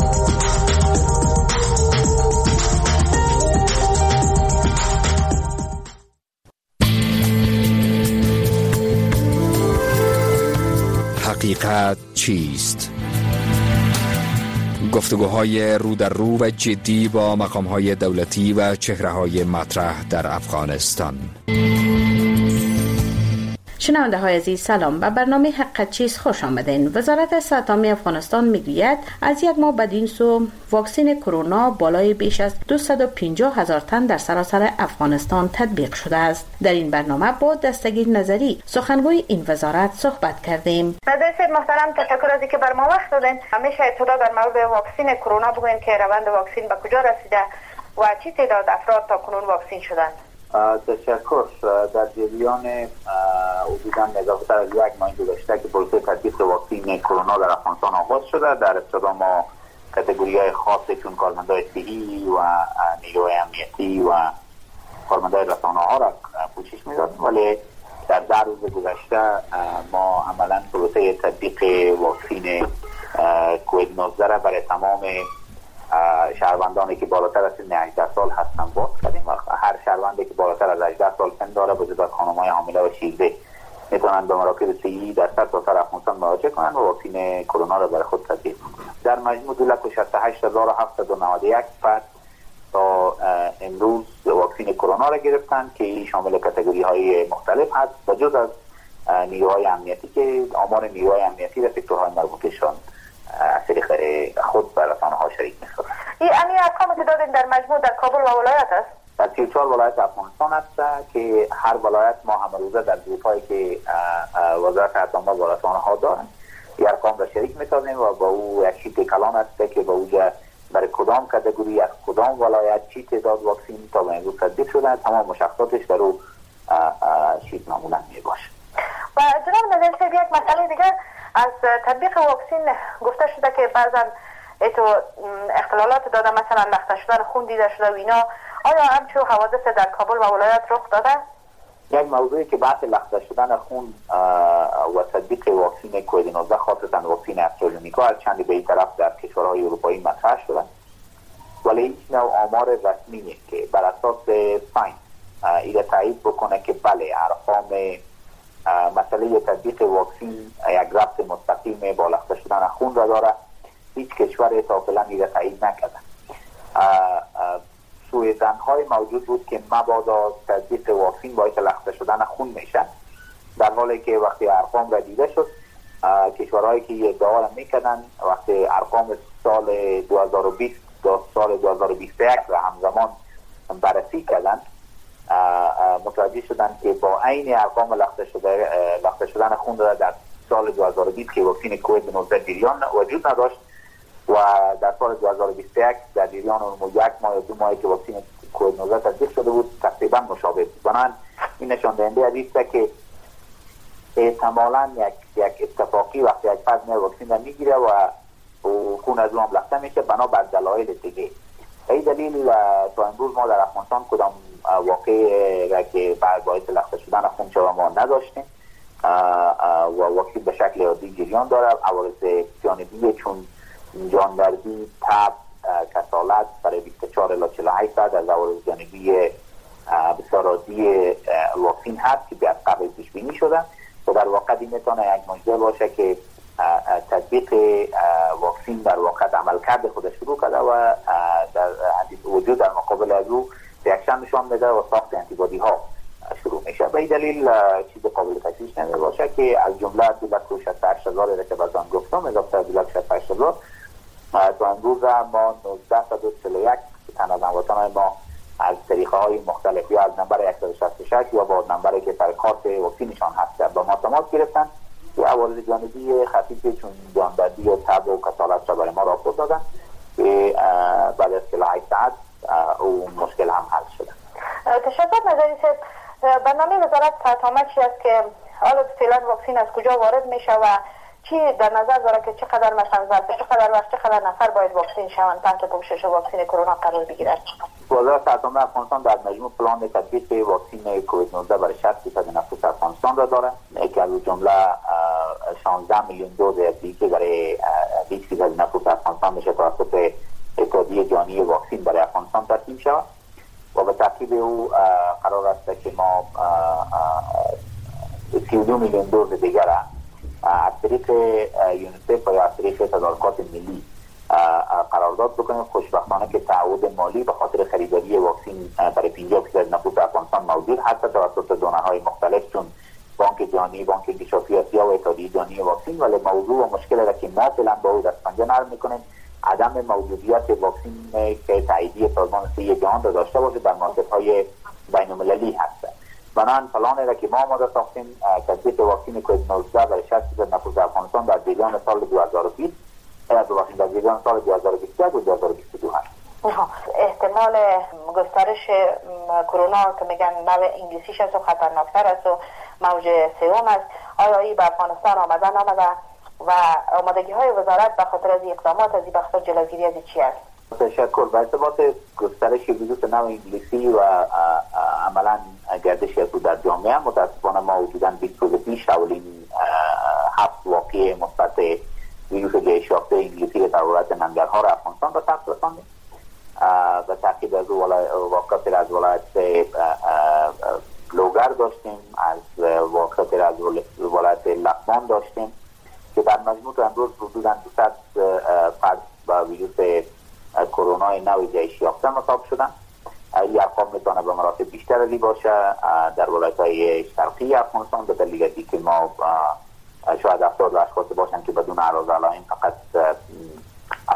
حقیقت چیست؟ گفتگوهای رو در رو و جدی با مقامهای دولتی و چهره‌های مطرح در افغانستان. شنونده های عزیز سلام، به برنامه حقیقت چیست خوش آمدین. وزارت صحت عامه افغانستان میگوید از یک ماه بدین سو واکسن کرونا بالای بیش از دویست و پنجاه هزار تن در سراسر افغانستان تطبیق شده است. در این برنامه با دستگیر نظری سخنگوی این وزارت صحبت کردیم. مدرسه محترم تشکر از اینکه بر ما وقت دادین. همیشه ابتدا در مورد واکسن کرونا بگوین که روند واکسن به کجا رسیده و چه تعداد افراد تا کنون واکسن شدند. تشکر. در جریان حدوداً اضافه از یک ماه گذشته که پروسه تطبیق واکسن کرونا در افغانستان آغاز شده، در ابتدا ما کاتگوری‌های خاصی چون کارمندای صحی و نیروی امنیتی و کارمندای رسانه‌ها را پوشش می‌دادیم، ولی در ده روز گذشته ما عملاً پروسه تطبیق واکسن کووید نوزده را برای تمام شهروندانی که بالاتر از سن هجده سال هستن باز کردیم و هر شهروندی که بالاتر از هجده سال سن داره به جز خانم‌های حامله و شیرده میتونن به مراکز صحی در سرتاسر افغانستان مراجعه کنن و واکسن کرونا را برای خود تطبیق کنن. در مجموع دو لک و شصت و هشت هزار و هفتصد و نود و یک فرد تا امروز واکسن کرونا را گرفتن که شامل کاتگوری‌های مختلف هست و جز از نیروهای امنیتی که آمار نیروهای امنیتی و سکتورهای مربوطشان از طریق خود به رسانه ها شریک می‌کنند. این امی ارقامی که دادین در مجموع در کابل و ولایت است؟ در سی و چهار ولایت افغانستان است که هر ولایت ما هم روزه در گروه‌هایی که وزارت عامه و رسانه ها دارند این ارقام را شریک می‌سازیم و با او یک شیت کلان است که با اوجا برای کدام کاتگوری از کدام ولایت چی تعداد واکسین تا به امروز تطبیق شده تمام مشخصاتش در او شیت نمونه میباشه. و جناب نظری صاحب یک مسئله دیگر از تطبیق واکسین گفته شده که بعضا ایتو اختلالات داده مثلا لخته شدن خون دیده شده و اینا، آیا همچون حوادث در کابل و ولایت رخ داده؟ یک موضوعی که بحث لخته شدن خون و تطبیق واکسین کووید نوزده خاصتا واکسین استرازینیکا از چندی به این طرف در کشورهای اروپایی مطرح شده، ولی هیچ نوع آمار رسمیه که بر اساس ساینس ایده تایید بکنه که بله ارقام مسئله تطبیق واکسین یک ربط مستقیم با لخته شدن خون را داره. هیچ کشور تا فعلا ایده تایید نکرده. سوءظن‌های موجود بود که مبادا تطبیق واکسین باعث لخته شدن خون میشه، در حالی که وقتی ارقام را دیده شد کشورهایی که ادعا را میکردن وقتی ارقام سال دو هزار و بیست تا سال دو هزار و بیست و یک را همزمان بررسی کردن متوجه شدن که با عین ارقام لخته شده لخته شدن خون را در سال دو هزار و بیست که واکسین کووید نوزده جریان وجود نداشت و در سال دو هزار و بیست و یک در جریان اون یک ماه یا دو ماهی که واکسین کووید نوزده تطبیق شده بود تقریبا مشابه بود. بنابراین این نشان دهنده است که احتمالاً یک یک اتفاقی وقتی یک فرد واکسین را میگیره و خون از اون هم لخته میشه بنا بر دلایل دیگه. این دلیل تا امروز ما در افغانستان کدام واقعی را که باعث لخته شدن خون شده ما نداشتیم و واکسین به شکل عادی جریان داره. عوارض جانبی چون جاندردی، تب، کسالت برای بیست و چهار الی چهل و هشت ساعت از عوارض جانبی بسیار عادی واکسین هست که از قبل پیش بینی شده و در واقع این میتونه یک معجزه باشه که تطبیق واکسین در واقع عملکرد خود شروع کرده و در وجود در مقابل از او ریاکشن نشان میده و ساخت انتیبادی ها شروع میشه. به این دلیل چیز قابل تشویش نمی باشه که از جمله دو لک و شصت و هشت هزار که بعضان گفتم اضافه دو لک و شصت و هشت هزار تا امروز ما نوزده صد و چهل و یک تن وطنان ما از طریقه های مختلفی یا از نمبر صد و شصت و شش یا با نمبری که در کارت واکسینشان هست با ما تماس گرفتن یا عوارض جانبی خفیفی چون جاندردی و تب و کسالت را برای ما راپورت دادن که بعد از چهل و هشت ساعت اون مشکل هم حل شده. تشکر نظری صاحب. برنامه وزارت صحت عامه چی است که حالا فعلا واکسین از کجا وارد میشه و چی در نظر داره که چقدر مثلا ظرف چقدر وقت چقدر نفر باید واکسین شوند تحت پوشش واکسین کرونا قرار بگیرد؟ وزارت صحت عامه افغانستان در مجموع پلان تطبیق واکسین کووید نوزده برای شصت درصد نفوس افغانستان را داره که از جمله شانزده میلیون دوز که برای بیست درصد نفوس افغانستان میشه توسط اتحادیه جهانی واکسین برای افغانستان ترتیب شود و به ترتیب او قرار است که ما سی و دو میلیون دوز دیگر از طریق یونیسف و یا از طریق تدارکات ملی قرارداد بکنیم. خوشبختانه که تعهد مالی به خاطر خریداری واکسین برای پنجاه درصد نفوس افغانستان موجود هست توسط دونرهای مختلف چون بانک جهانی، بانک انکشافی آسیا و اتحادیه جهانی واکسین، ولی موضوع و مشکل را که ما فعلا با او دست پنجه نرم میکنیم عدم موجودیت واکسین که تاییدیه سازمان صحت جهان را داشته باشه در مارکت‌های بین‌المللی هست. بنابراین پلانی را که ما آماده ساختیم تطبیق واکسین کووید نوزده برای شصت درصد نفوس افغانستان در جریان سال دو هزار و بیست در جریان سال دو هزار و بیست و یک و دو هزار و بیست و دو هست. احتمال گسترش کرونا که میگن نوع انگلیسیش است و خطرناکتر است و موج سوم است، آیا این به افغانستان آمدن آمده و آمادگی های وزارت به خاطر از اقدامات از این بخصوص جلوگیری از چی است؟ تشکر. به ارتباط گسترش ویروس نوع انگلیسی و عملا گردش از در جامعه متاسفانه ما حدوداً بیست روز پیش اولین هفت واقعه مثبت ویروس جهش یافته انگلیسی در ولایت ننگرهار افغانستان را ثبت رساندیم. به تاکید از واقعات از ولایت لوگر داشتیم، از واقعات از ولایت لقمان داشتیم که در مجموع تا امروز حدوداً دویست فرد با ویروس کرونا نوع جهش یافته مصاب شدن. این ارقام میتونه به مراتب بیشتر علی باشه در ولایت‌های شرقی افغانستان به دلیل اینکه ما شاید افراد و اشخاص باشن که بدون اعراض علائم فقط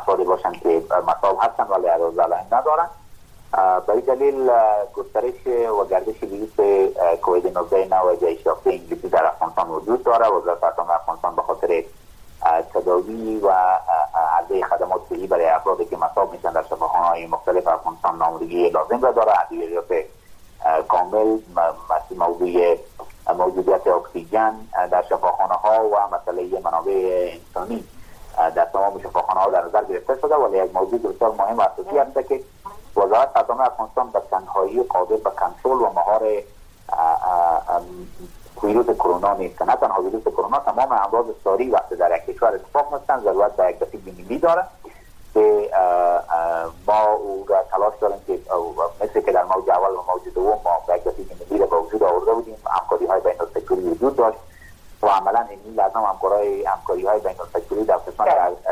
افرادی باشند که مصاب هستند ولی اعراض علائم ندارند. به این دلیل گسترش و گردش ویروس کووید نوزده نو جهش یافته انگلیسی در افغانستان وجود داره. وزارت عامه افغانستان به خاطر تداوی و عرضه خدمات صحی برای افرادی که مصاب میشن در شفاخانه‌های مختلف افغانستان نامزدی لازم را داره. ادویات کامل، موضوع موجودیت اکسیژن در شفاخانه ها و مسئله منابع انسانی در تمام شفاخانه ها در نظر گرفته شده. ولی یک موضوع بسیار مهم و اساسی است که وزارت عامه افغانستان به تنهایی قادر به کنترل و مهار ویروس کرونا نیست. نه تنها ویروس کرونا، تمام امراض ساری وقتی در یک کشور اتفاق میفتند ضرورت به یک دفعه ملی داره که ما او را تلاش داریم که مثل که در موج اول و موج دوم ما به یک دفعه ملی را به وجود آورده بودیم. همکاری های بین السکتوری وجود داشت و عملا این لازم همکاری همکاری های بین السکتوری در قسمت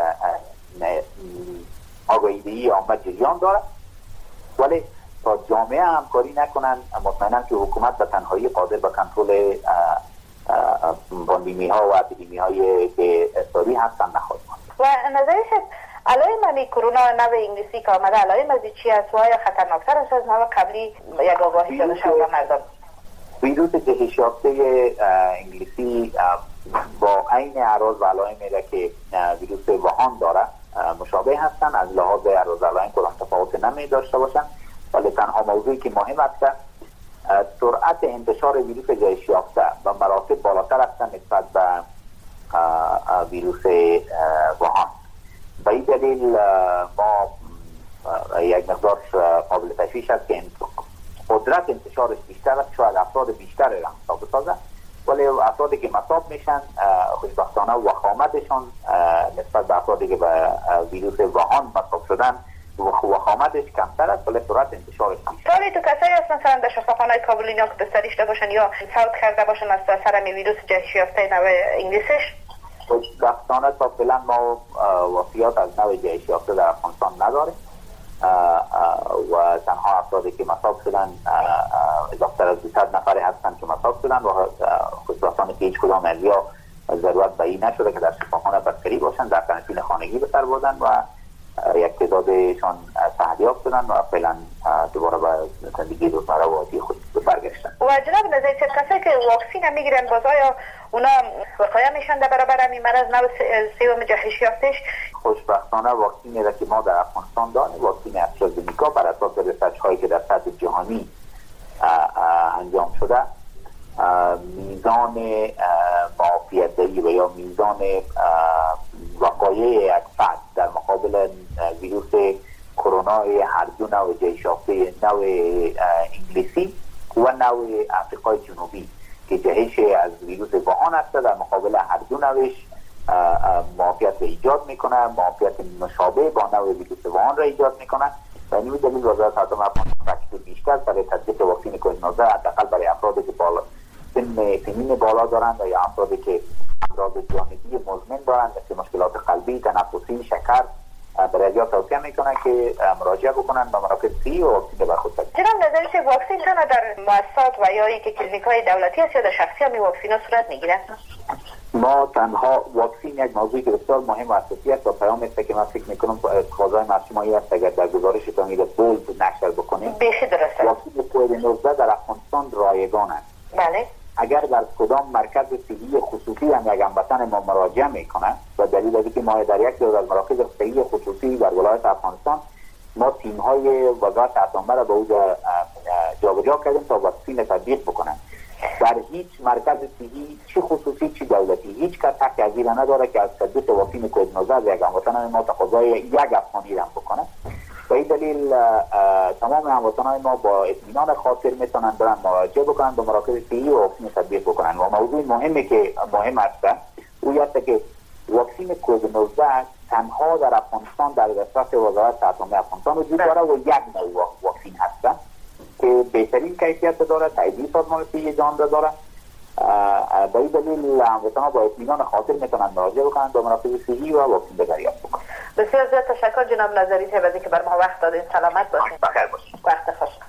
آگاهی‌دهی عامه جریان داره. ولی تا جامعه همکاری نکنن مطمئنم که حکومت به تنهایی قادر به کنترل پاندمی ها و اپیدمی های که ساری هستن نخواهد ماند. و نظرش علائم همی کرونا نو انگلیسی که آمده علائم از چی است و آیا خطرناکتر است از نو قبلی یک آگاهی داده شده مردم؟ ویروس جهش یافته انگلیسی با عین اعراض و علائمی را که ویروس ووهان داره مشابه هستند. از لحاظ اعراض و علائم کدام تفاوت نمی داشته باشند. ولی تنها موضوعی که مهم است سرعت انتشار ویروس جهش یافته و مراتب بالاتر هستند نسبت به ویروس ووهان. به این دلیل ما یک مقدار قابل تشویش است که قدرت انتشارش بیشتر است. شاید افراد بیشتر را مصاب بسازد ولی افرادی که مصاب میشن خوشبختانه وخامتشان نسبت به افرادی که به ویروس ووهان مصاب شدن وخامتش کمتر است ولی سرعت انتشارش بیشتر. ولی تو کسایی هست مثلا در شفاخانه‌های کابل اینا که بستری شده باشن یا فوت کرده باشن از اثر ویروس جهش یافته نو انگلیسیش؟ خوشبختانه تا فعلا ما وفیات از نو جهش یافته در افغانستان نداریم و تنها افرادی که مصاب شدن اضافه از دویست نفری هستند که مصاب شدن و خوشبختانه که هیچ کدام از یا ضرورت به این نشده که در شفاخانه بستری باشن، در قرنطینه خانگی به سر بردن و یک تعدادشان صحتیاب شدن و فعلا دوباره به زندگی روزمره و عادی خود برگشتن. و جناب نظری کسایی که واکسین میگیرن باز آیا اونا وقایع میشن در برابر همین مرض نو سوم جهش یافتهش؟ خوشبختانه واکسینی را که ما در افغانستان داریم واکسین استرازنیکا بر اساس ریسرچ هایی که در سطح جهانی انجام شده میزان معافیت‌دهی و یا میزان وقایع یک فرد در مقابل ویروس کرونا هر دو نوع جهش یافته نوع انگلیسی و نوع آفریقای جنوبی که جهش از ویروس ووهان است در مقابل هر دو نوعش معافیت را ایجاد میکنه، معافیت مشابه با نوع ویروس ووهان را ایجاد میکنه و این دلیل وزارت عامه افغانستان بیشتر برای تطبیق واکسن کووید نوزده حداقل برای افرادی که بالا سن سنین بالا دارند یا افرادی که امراض جانبی مزمن دارند مثل مشکلات قلبی، تنفسی، شکر برای توصیه میکنن که مراجعه بکنن به مراکز صحی و واکسن بر خود بگیرن. جناب نظری چه واکسن تنها در مؤسسات و یا اینکه کلینیک‌های دولتی است یا در شخصی هم واکسن ها صورت میگیرن؟ ما تنها واکسن یک موضوعی که بسیار مهم و اساسی است و پیام است که من فکر میکنم تقاضای مجموعی است اگر در گزارشتان این بولد نشر بکنیم. بیخی درسته. واکسن کووید نوزده در افغانستان رایگان است. بله. اگر در کدام مرکز صحی خصوصی هم یک هموطن ما مراجعه میکنه و دلیل از اینکه ما در یک از مراکز صحی خصوصی در ولایت افغانستان ما تیم های وزارت عامه را به اونجا جابجا کردیم تا واکسن تطبیق بکنن. در هیچ مرکز صحی چه خصوصی چه دولتی هیچ کس حق از این نداره که از تطبیق واکسن کووید نوزده یک هموطن ما تقاضای یک افغانی را بکنه. به این دلیل تمام هموطنان ما با اطمینان خاطر میتونن برن مراجعه بکنن به مراکز صحی و واکسن تطبیق بکنن و موضوع مهمی که مهم است او است که واکسن کووید نوزده تنها در افغانستان در دسترس وزارت عامه افغانستان وجود داره و یک نوع واکسن هست که بهترین کیفیت داره، تایید سازمان صحی جهان را داره. به این دلیل هموطنان با اطمینان خاطر میتونن مراجعه بکنن به مراکز صحی و واکسن دریافت بکنن. بسیار زیاد تشکر جناب نظری تبازی که بر ما وقت دادین. سلامت باشین. بخیر باشین. وقت خوش.